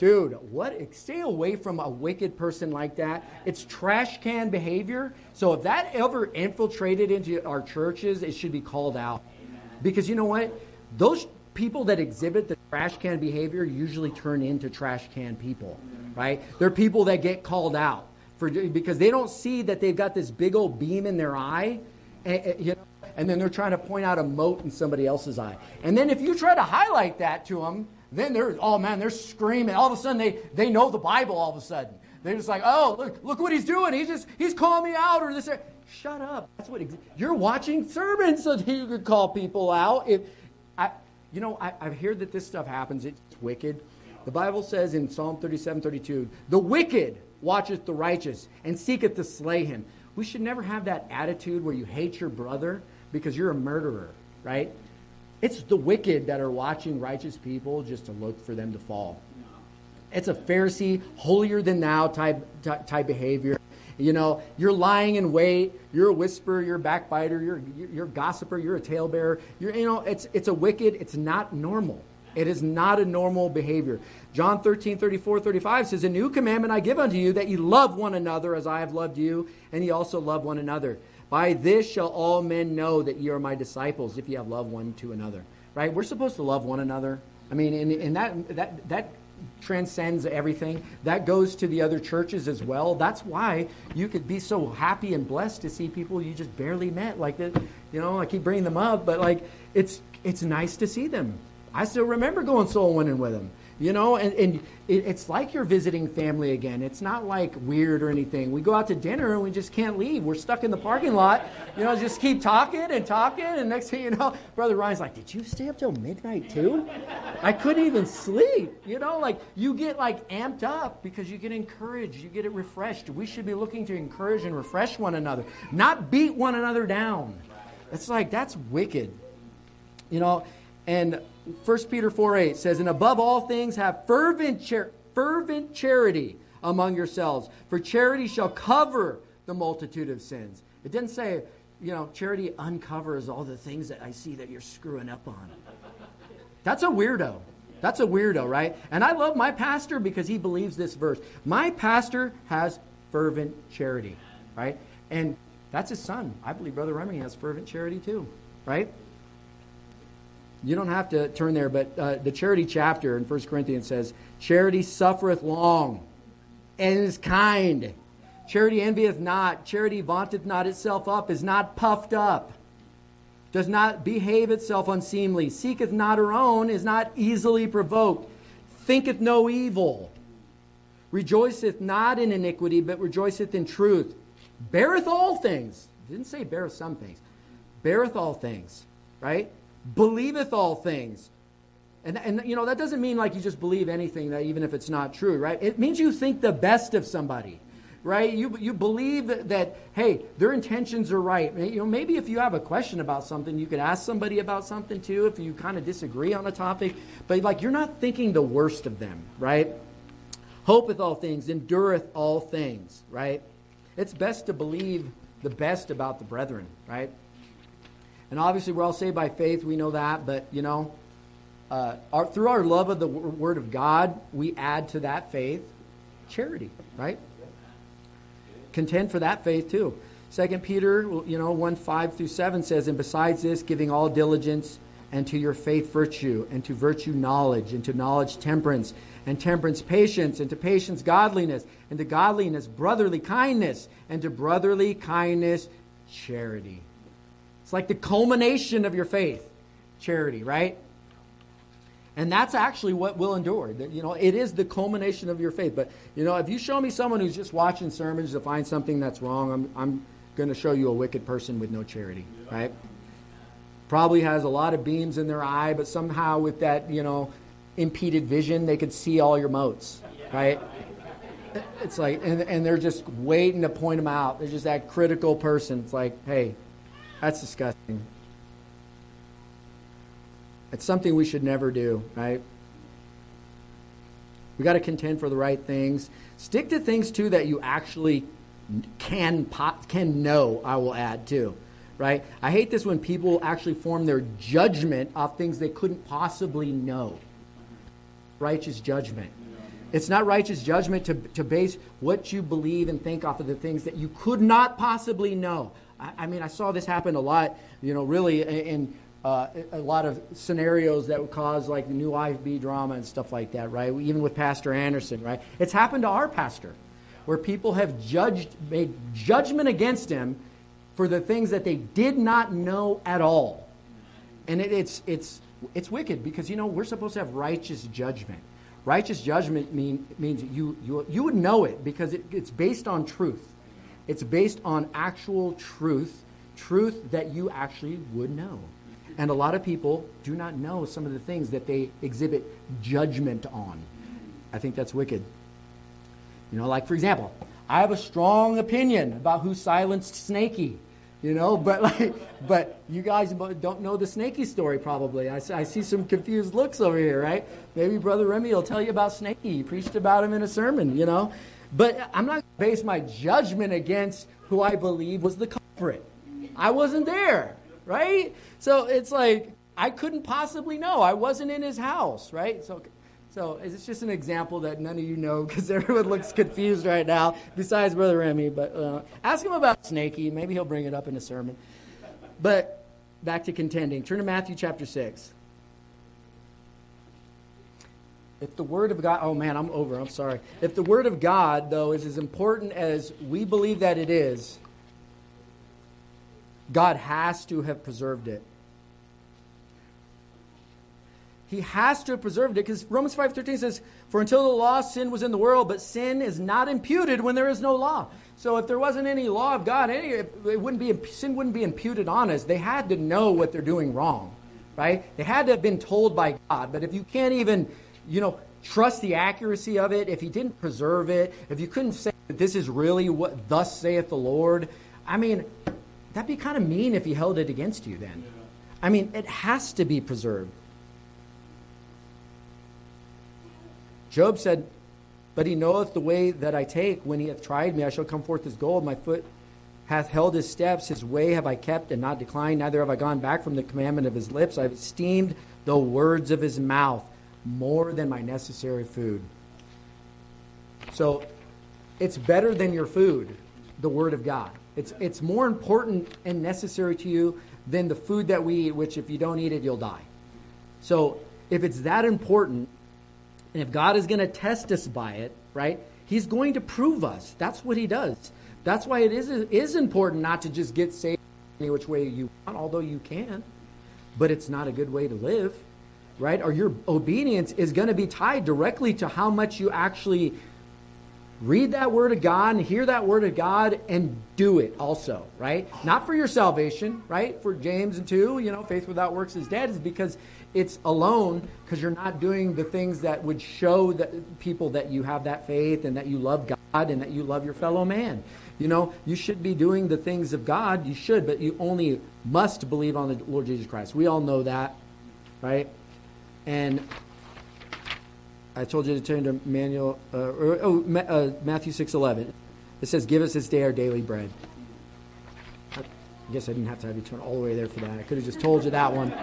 S7: Dude, what? Stay away from a wicked person like that. It's trash can behavior. So if that ever infiltrated into our churches, it should be called out. Because you know what? Those people that exhibit the trash can behavior usually turn into trash can people, right? They're people that get called out for because they don't see that they've got this big old beam in their eye, and, you know, and then they're trying to point out a mote in somebody else's eye. And then if you try to highlight that to them, then they're, oh man, they're screaming. All of a sudden, they, they know the Bible all of a sudden. They're just like, oh, look, look what he's doing. He's just, he's calling me out or this. Or, shut up. That's what, you're watching sermons so that you could call people out. If I, you know, I, I've heard that this stuff happens. It's wicked. The Bible says in Psalm thirty-seven, thirty-two, the wicked watcheth the righteous and seeketh to slay him. We should never have that attitude where you hate your brother because you're a murderer, right? It's the wicked that are watching righteous people just to look for them to fall. It's a Pharisee, holier than thou type, type, type behavior. You know, you're lying in wait, you're a whisperer, you're a backbiter, you're, you're a gossiper, you're a talebearer. You're, you know, it's, it's a wicked, it's not normal. It is not a normal behavior. John thirteen, thirty-four, thirty-five says, a new commandment I give unto you, that ye love one another as I have loved you, and ye also love one another. By this shall all men know that ye are my disciples, if ye have love one to another. Right? We're supposed to love one another. I mean, and, and that that that transcends everything. That goes to the other churches as well. That's why you could be so happy and blessed to see people you just barely met. Like, the, you know, I keep bringing them up, but like, it's it's nice to see them. I still remember going soul winning with them. You know, and, and it, it's like you're visiting family again. It's not like weird or anything. We go out to dinner and we just can't leave. We're stuck in the parking lot. You know, just keep talking and talking. And next thing you know, Brother Ryan's like, did you stay up till midnight too? I couldn't even sleep. You know, like you get like amped up because you get encouraged. You get it refreshed. We should be looking to encourage and refresh one another, not beat one another down. It's like, that's wicked. You know, and First Peter four eight says, and above all things have fervent char- fervent charity among yourselves, for charity shall cover the multitude of sins. It didn't say, you know, charity uncovers all the things that I see that you're screwing up on. That's a weirdo. That's a weirdo, right? And I love my pastor because he believes this verse. My pastor has fervent charity, right? And that's his son. I believe Brother Remy has fervent charity too, right? You don't have to turn there, but uh, the charity chapter in First Corinthians says, charity suffereth long and is kind. Charity envieth not. Charity vaunteth not itself up, is not puffed up, does not behave itself unseemly, seeketh not her own, is not easily provoked, thinketh no evil, rejoiceth not in iniquity, but rejoiceth in truth, beareth all things. It didn't say beareth some things. Beareth all things, right? Believeth all things. And, and, you know, that doesn't mean like you just believe anything, that even if it's not true, right? It means you think the best of somebody, right? You you believe that, that, hey, their intentions are right. You know, maybe if you have a question about something, you could ask somebody about something too, if you kind of disagree on a topic. But like, you're not thinking the worst of them, right? Hopeth all things, endureth all things, right? It's best to believe the best about the brethren, right? And obviously, we're all saved by faith. We know that. But, you know, uh, our, through our love of the Word of God, we add to that faith charity, right? Contend for that faith, too. Second Peter, you know, one, five through seven says, and besides this, giving all diligence, and to your faith virtue, and to virtue knowledge, and to knowledge temperance, and temperance patience, and to patience godliness, and to godliness brotherly kindness, and to brotherly kindness charity. It's like the culmination of your faith, charity, right? And that's actually what will endure. You know, it is the culmination of your faith. But, you know, if you show me someone who's just watching sermons to find something that's wrong, I'm, I'm going to show you a wicked person with no charity, right? Probably has a lot of beams in their eye, but somehow with that, you know, impeded vision, they could see all your motes, right? It's like, and, and they're just waiting to point them out. They're just that critical person. It's like, hey, that's disgusting. It's something we should never do, right? We got to contend for the right things. Stick to things, too, that you actually can can know, I will add, too, right? I hate this when people actually form their judgment off things they couldn't possibly know. Righteous judgment. It's not righteous judgment to, to base what you believe and think off of the things that you could not possibly know. I, I mean, I saw this happen a lot, you know, really in uh, a lot of scenarios that would cause like the new I F B drama and stuff like that, right? Even with Pastor Anderson, right? It's happened to our pastor, where people have judged, made judgment against him for the things that they did not know at all. And it, it's, it's, it's wicked because, you know, we're supposed to have righteous judgment. Righteous judgment mean, means you, you you would know it because it, it's based on truth. It's based on actual truth, truth that you actually would know. And a lot of people do not know some of the things that they exhibit judgment on. I think that's wicked. You know, like, for example, I have a strong opinion about who silenced Snakey. You know, but like, but you guys don't know the Snakey story probably. I, I see some confused looks over here, right? Maybe Brother Remy will tell you about Snakey. He preached about him in a sermon, you know. But I'm not going to base my judgment against who I believe was the culprit. I wasn't there, right? So it's like, I couldn't possibly know. I wasn't in his house, right? So So it's just an example that none of you know because everyone looks confused right now, besides Brother Remy. But uh, ask him about Snakey. Maybe he'll bring it up in a sermon. But back to contending. Turn to Matthew chapter six. If the Word of God... Oh, man, I'm over. I'm sorry. If the Word of God, though, is as important as we believe that it is, God has to have preserved it. He has to have preserved it because Romans five thirteen says, "For until the law, sin was in the world, but sin is not imputed when there is no law." So if there wasn't any law of God, any, it wouldn't be, sin wouldn't be imputed on us. They had to know what they're doing wrong, right? They had to have been told by God. But if you can't even, you know, trust the accuracy of it, if He didn't preserve it, if you couldn't say that this is really what thus saith the Lord, I mean, that'd be kind of mean if He held it against you then. I mean, it has to be preserved. Job said, "But He knoweth the way that I take. When He hath tried me, I shall come forth as gold. My foot hath held His steps. His way have I kept and not declined. Neither have I gone back from the commandment of His lips. I have esteemed the words of His mouth more than my necessary food." So it's better than your food, the Word of God. It's, it's more important and necessary to you than the food that we eat, which if you don't eat it, you'll die. So if it's that important, and if God is going to test us by it, right, He's going to prove us. That's what He does. That's why it is, is important not to just get saved any which way you want, although you can. But it's not a good way to live, right? Or your obedience is going to be tied directly to how much you actually read that Word of God and hear that Word of God and do it also, right? Not for your salvation, right? For James and two, you know, faith without works is dead, is because it's alone because you're not doing the things that would show that people that you have that faith and that you love God and that you love your fellow man. You know, you should be doing the things of God. You should, but you only must believe on the Lord Jesus Christ. We all know that, right? And I told you to turn to Manuel, uh, or, oh, uh, Matthew six eleven. It says, "Give us this day our daily bread." I guess I didn't have to have you turn all the way there for that. I could have just told you that one.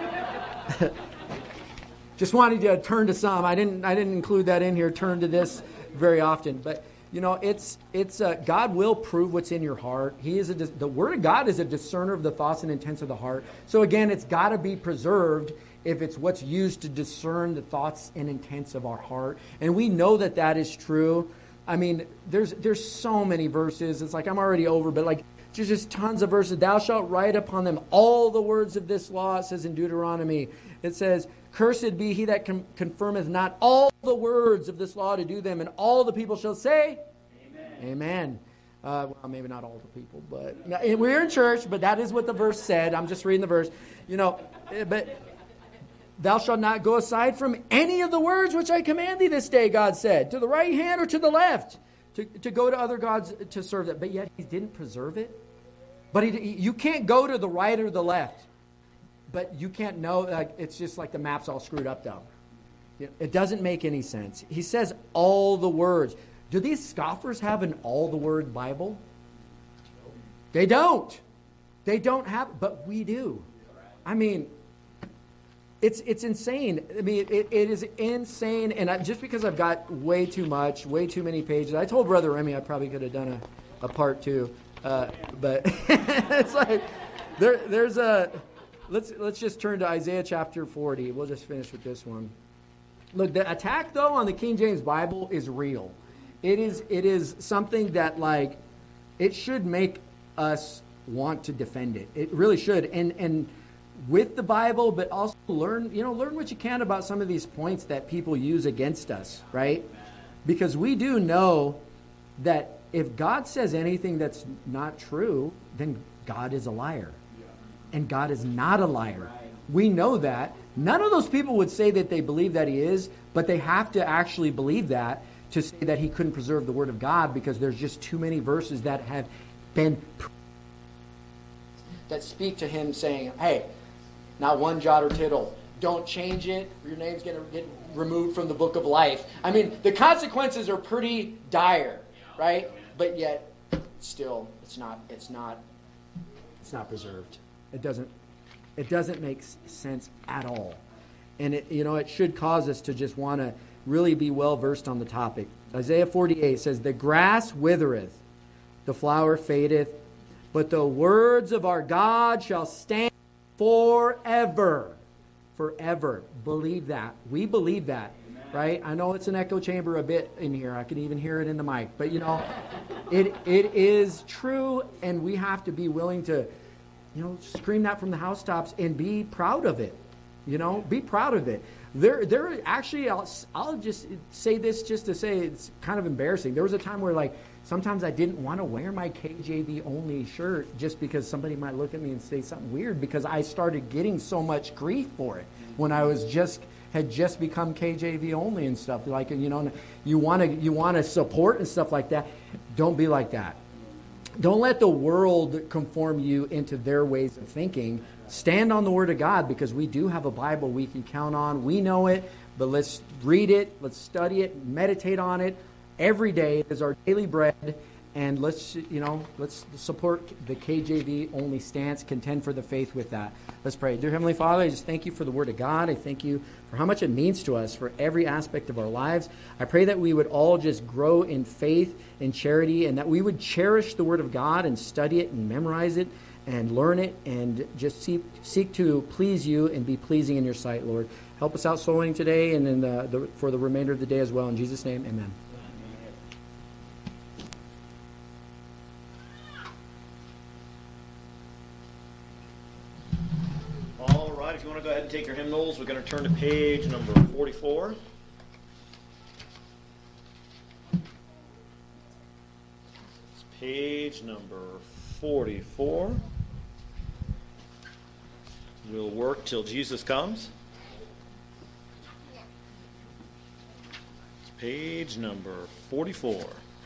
S7: Just wanted you to turn to some. I didn't. I didn't include that in here. Turn to this very often, but you know, it's it's uh, God will prove what's in your heart. He is a, the Word of God is a discerner of the thoughts and intents of the heart. So again, it's got to be preserved if it's what's used to discern the thoughts and intents of our heart. And we know that that is true. I mean, there's there's so many verses. It's like I'm already over, but like there's just tons of verses. "Thou shalt write upon them all the words of this law," it says in Deuteronomy. It says, "Cursed be he that con- confirmeth not all the words of this law to do them." And all the people shall say, Amen. Amen. Uh, well, maybe not all the people, but we're in church, but that is what the verse said. I'm just reading the verse. You know, but "Thou shalt not go aside from any of the words which I command thee this day," God said, "to the right hand or to the left, to, to go to other gods to serve them." But yet He didn't preserve it. But he, you can't go to the right or the left. But you can't know. Like, it's just like the map's all screwed up, though. It doesn't make any sense. He says all the words. Do these scoffers have an all-the-word Bible? They don't. They don't have, but we do. I mean, It's it's insane. I mean, it, it is insane. And I, just because I've got way too much, way too many pages, I told Brother Remy I probably could have done a, a part two. Uh, but it's like there there's a let's let's just turn to Isaiah chapter forty. We'll just finish with this one. Look, the attack though on the King James Bible is real. It is it is something that like it should make us want to defend it. It really should. And and with the Bible, but also learn, you know, learn what you can about some of these points that people use against us, right? Because we do know that if God says anything that's not true, then God is a liar. And God is not a liar. We know that. None of those people would say that they believe that he is, but they have to actually believe that to say that he couldn't preserve the word of God, because there's just too many verses that have been that speak to him saying, hey, not one jot or tittle. Don't change it. Your name's going to get removed from the book of life. I mean, the consequences are pretty dire, right? But yet, still, it's not. It's not. It's not preserved. It doesn't. It doesn't make sense at all, and it, you know, it should cause us to just want to really be well versed on the topic. Isaiah forty-eight says, "The grass withereth, the flower fadeth, but the words of our God shall stand forever." Forever. Believe that. We believe that. Amen. Right? I know it's an echo chamber a bit in here. I can even hear it in the mic. But you know, it it is true, and we have to be willing to, you know, scream that from the housetops and be proud of it. You know, be proud of it. There, there. Actually, I'll, I'll just say this just to say it's kind of embarrassing. There was a time where, like, sometimes I didn't want to wear my K J V only shirt just because somebody might look at me and say something weird, because I started getting so much grief for it when I was just had just become K J V only and stuff. Like, you know, you want to you want to support and stuff like that. Don't be like that. Don't let the world conform you into their ways of thinking. Stand on the Word of God, because we do have a Bible we can count on. We know it, but let's read it, let's study it, meditate on it every day as our daily bread, and let's, you know, let's support the K J V only stance, contend for the faith with that. Let's pray. Dear Heavenly Father, I just thank you for the Word of God. I thank you for how much it means to us for every aspect of our lives. I pray that we would all just grow in faith and charity, and that we would cherish the Word of God and study it and memorize it and learn it, and just seek, seek to please you and be pleasing in your sight, Lord. Help us out soul winning today and in the, the, for the remainder of the day as well. In Jesus' name, amen.
S1: All right, if you want to go ahead and take your hymnals, we're going to turn to page number forty-four. It's page number forty-four. We'll work till Jesus comes. It's page number forty-four.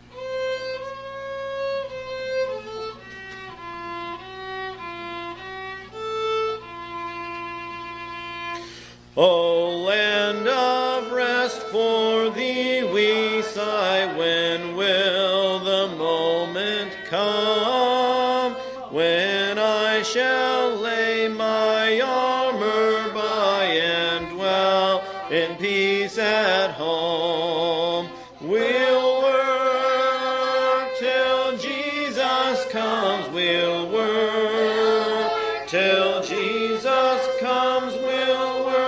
S1: O land of rest, for thee we sigh. When will the moment come when I shall lay my armor by and dwell in peace at home? We'll work till Jesus comes. We'll work till Jesus comes. We'll work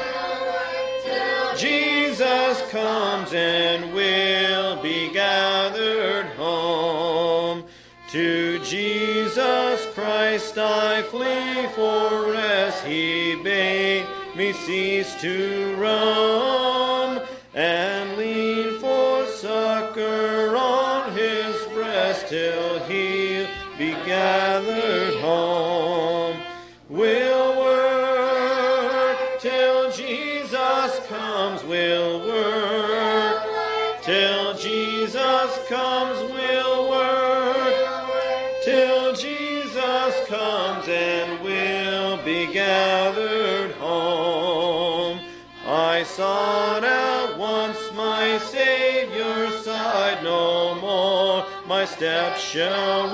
S1: Jesus comes, and we'll be gathered home. To Jesus Christ I flee for rest. He bade me cease to roam, and lean for succor on his breast till he'll be gathered home. We'll work till Jesus comes. We'll work till Jesus comes. We'll work till Jesus comes, and we'll be gathered home. I sought out once my Savior's side, no more my steps shall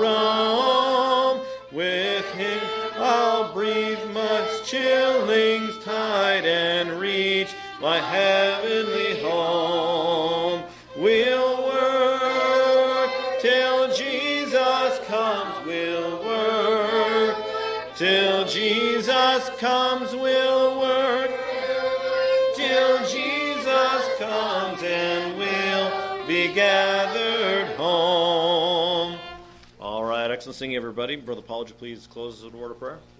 S1: roam. With him I'll breathe much chilling's tide, reach my heavenly home. We'll work till Jesus comes. We'll work till Jesus comes. We'll work till Jesus comes, and we'll be gathered home. All right, excellent singing, everybody. Brother Paul, would you please close us with a word of prayer?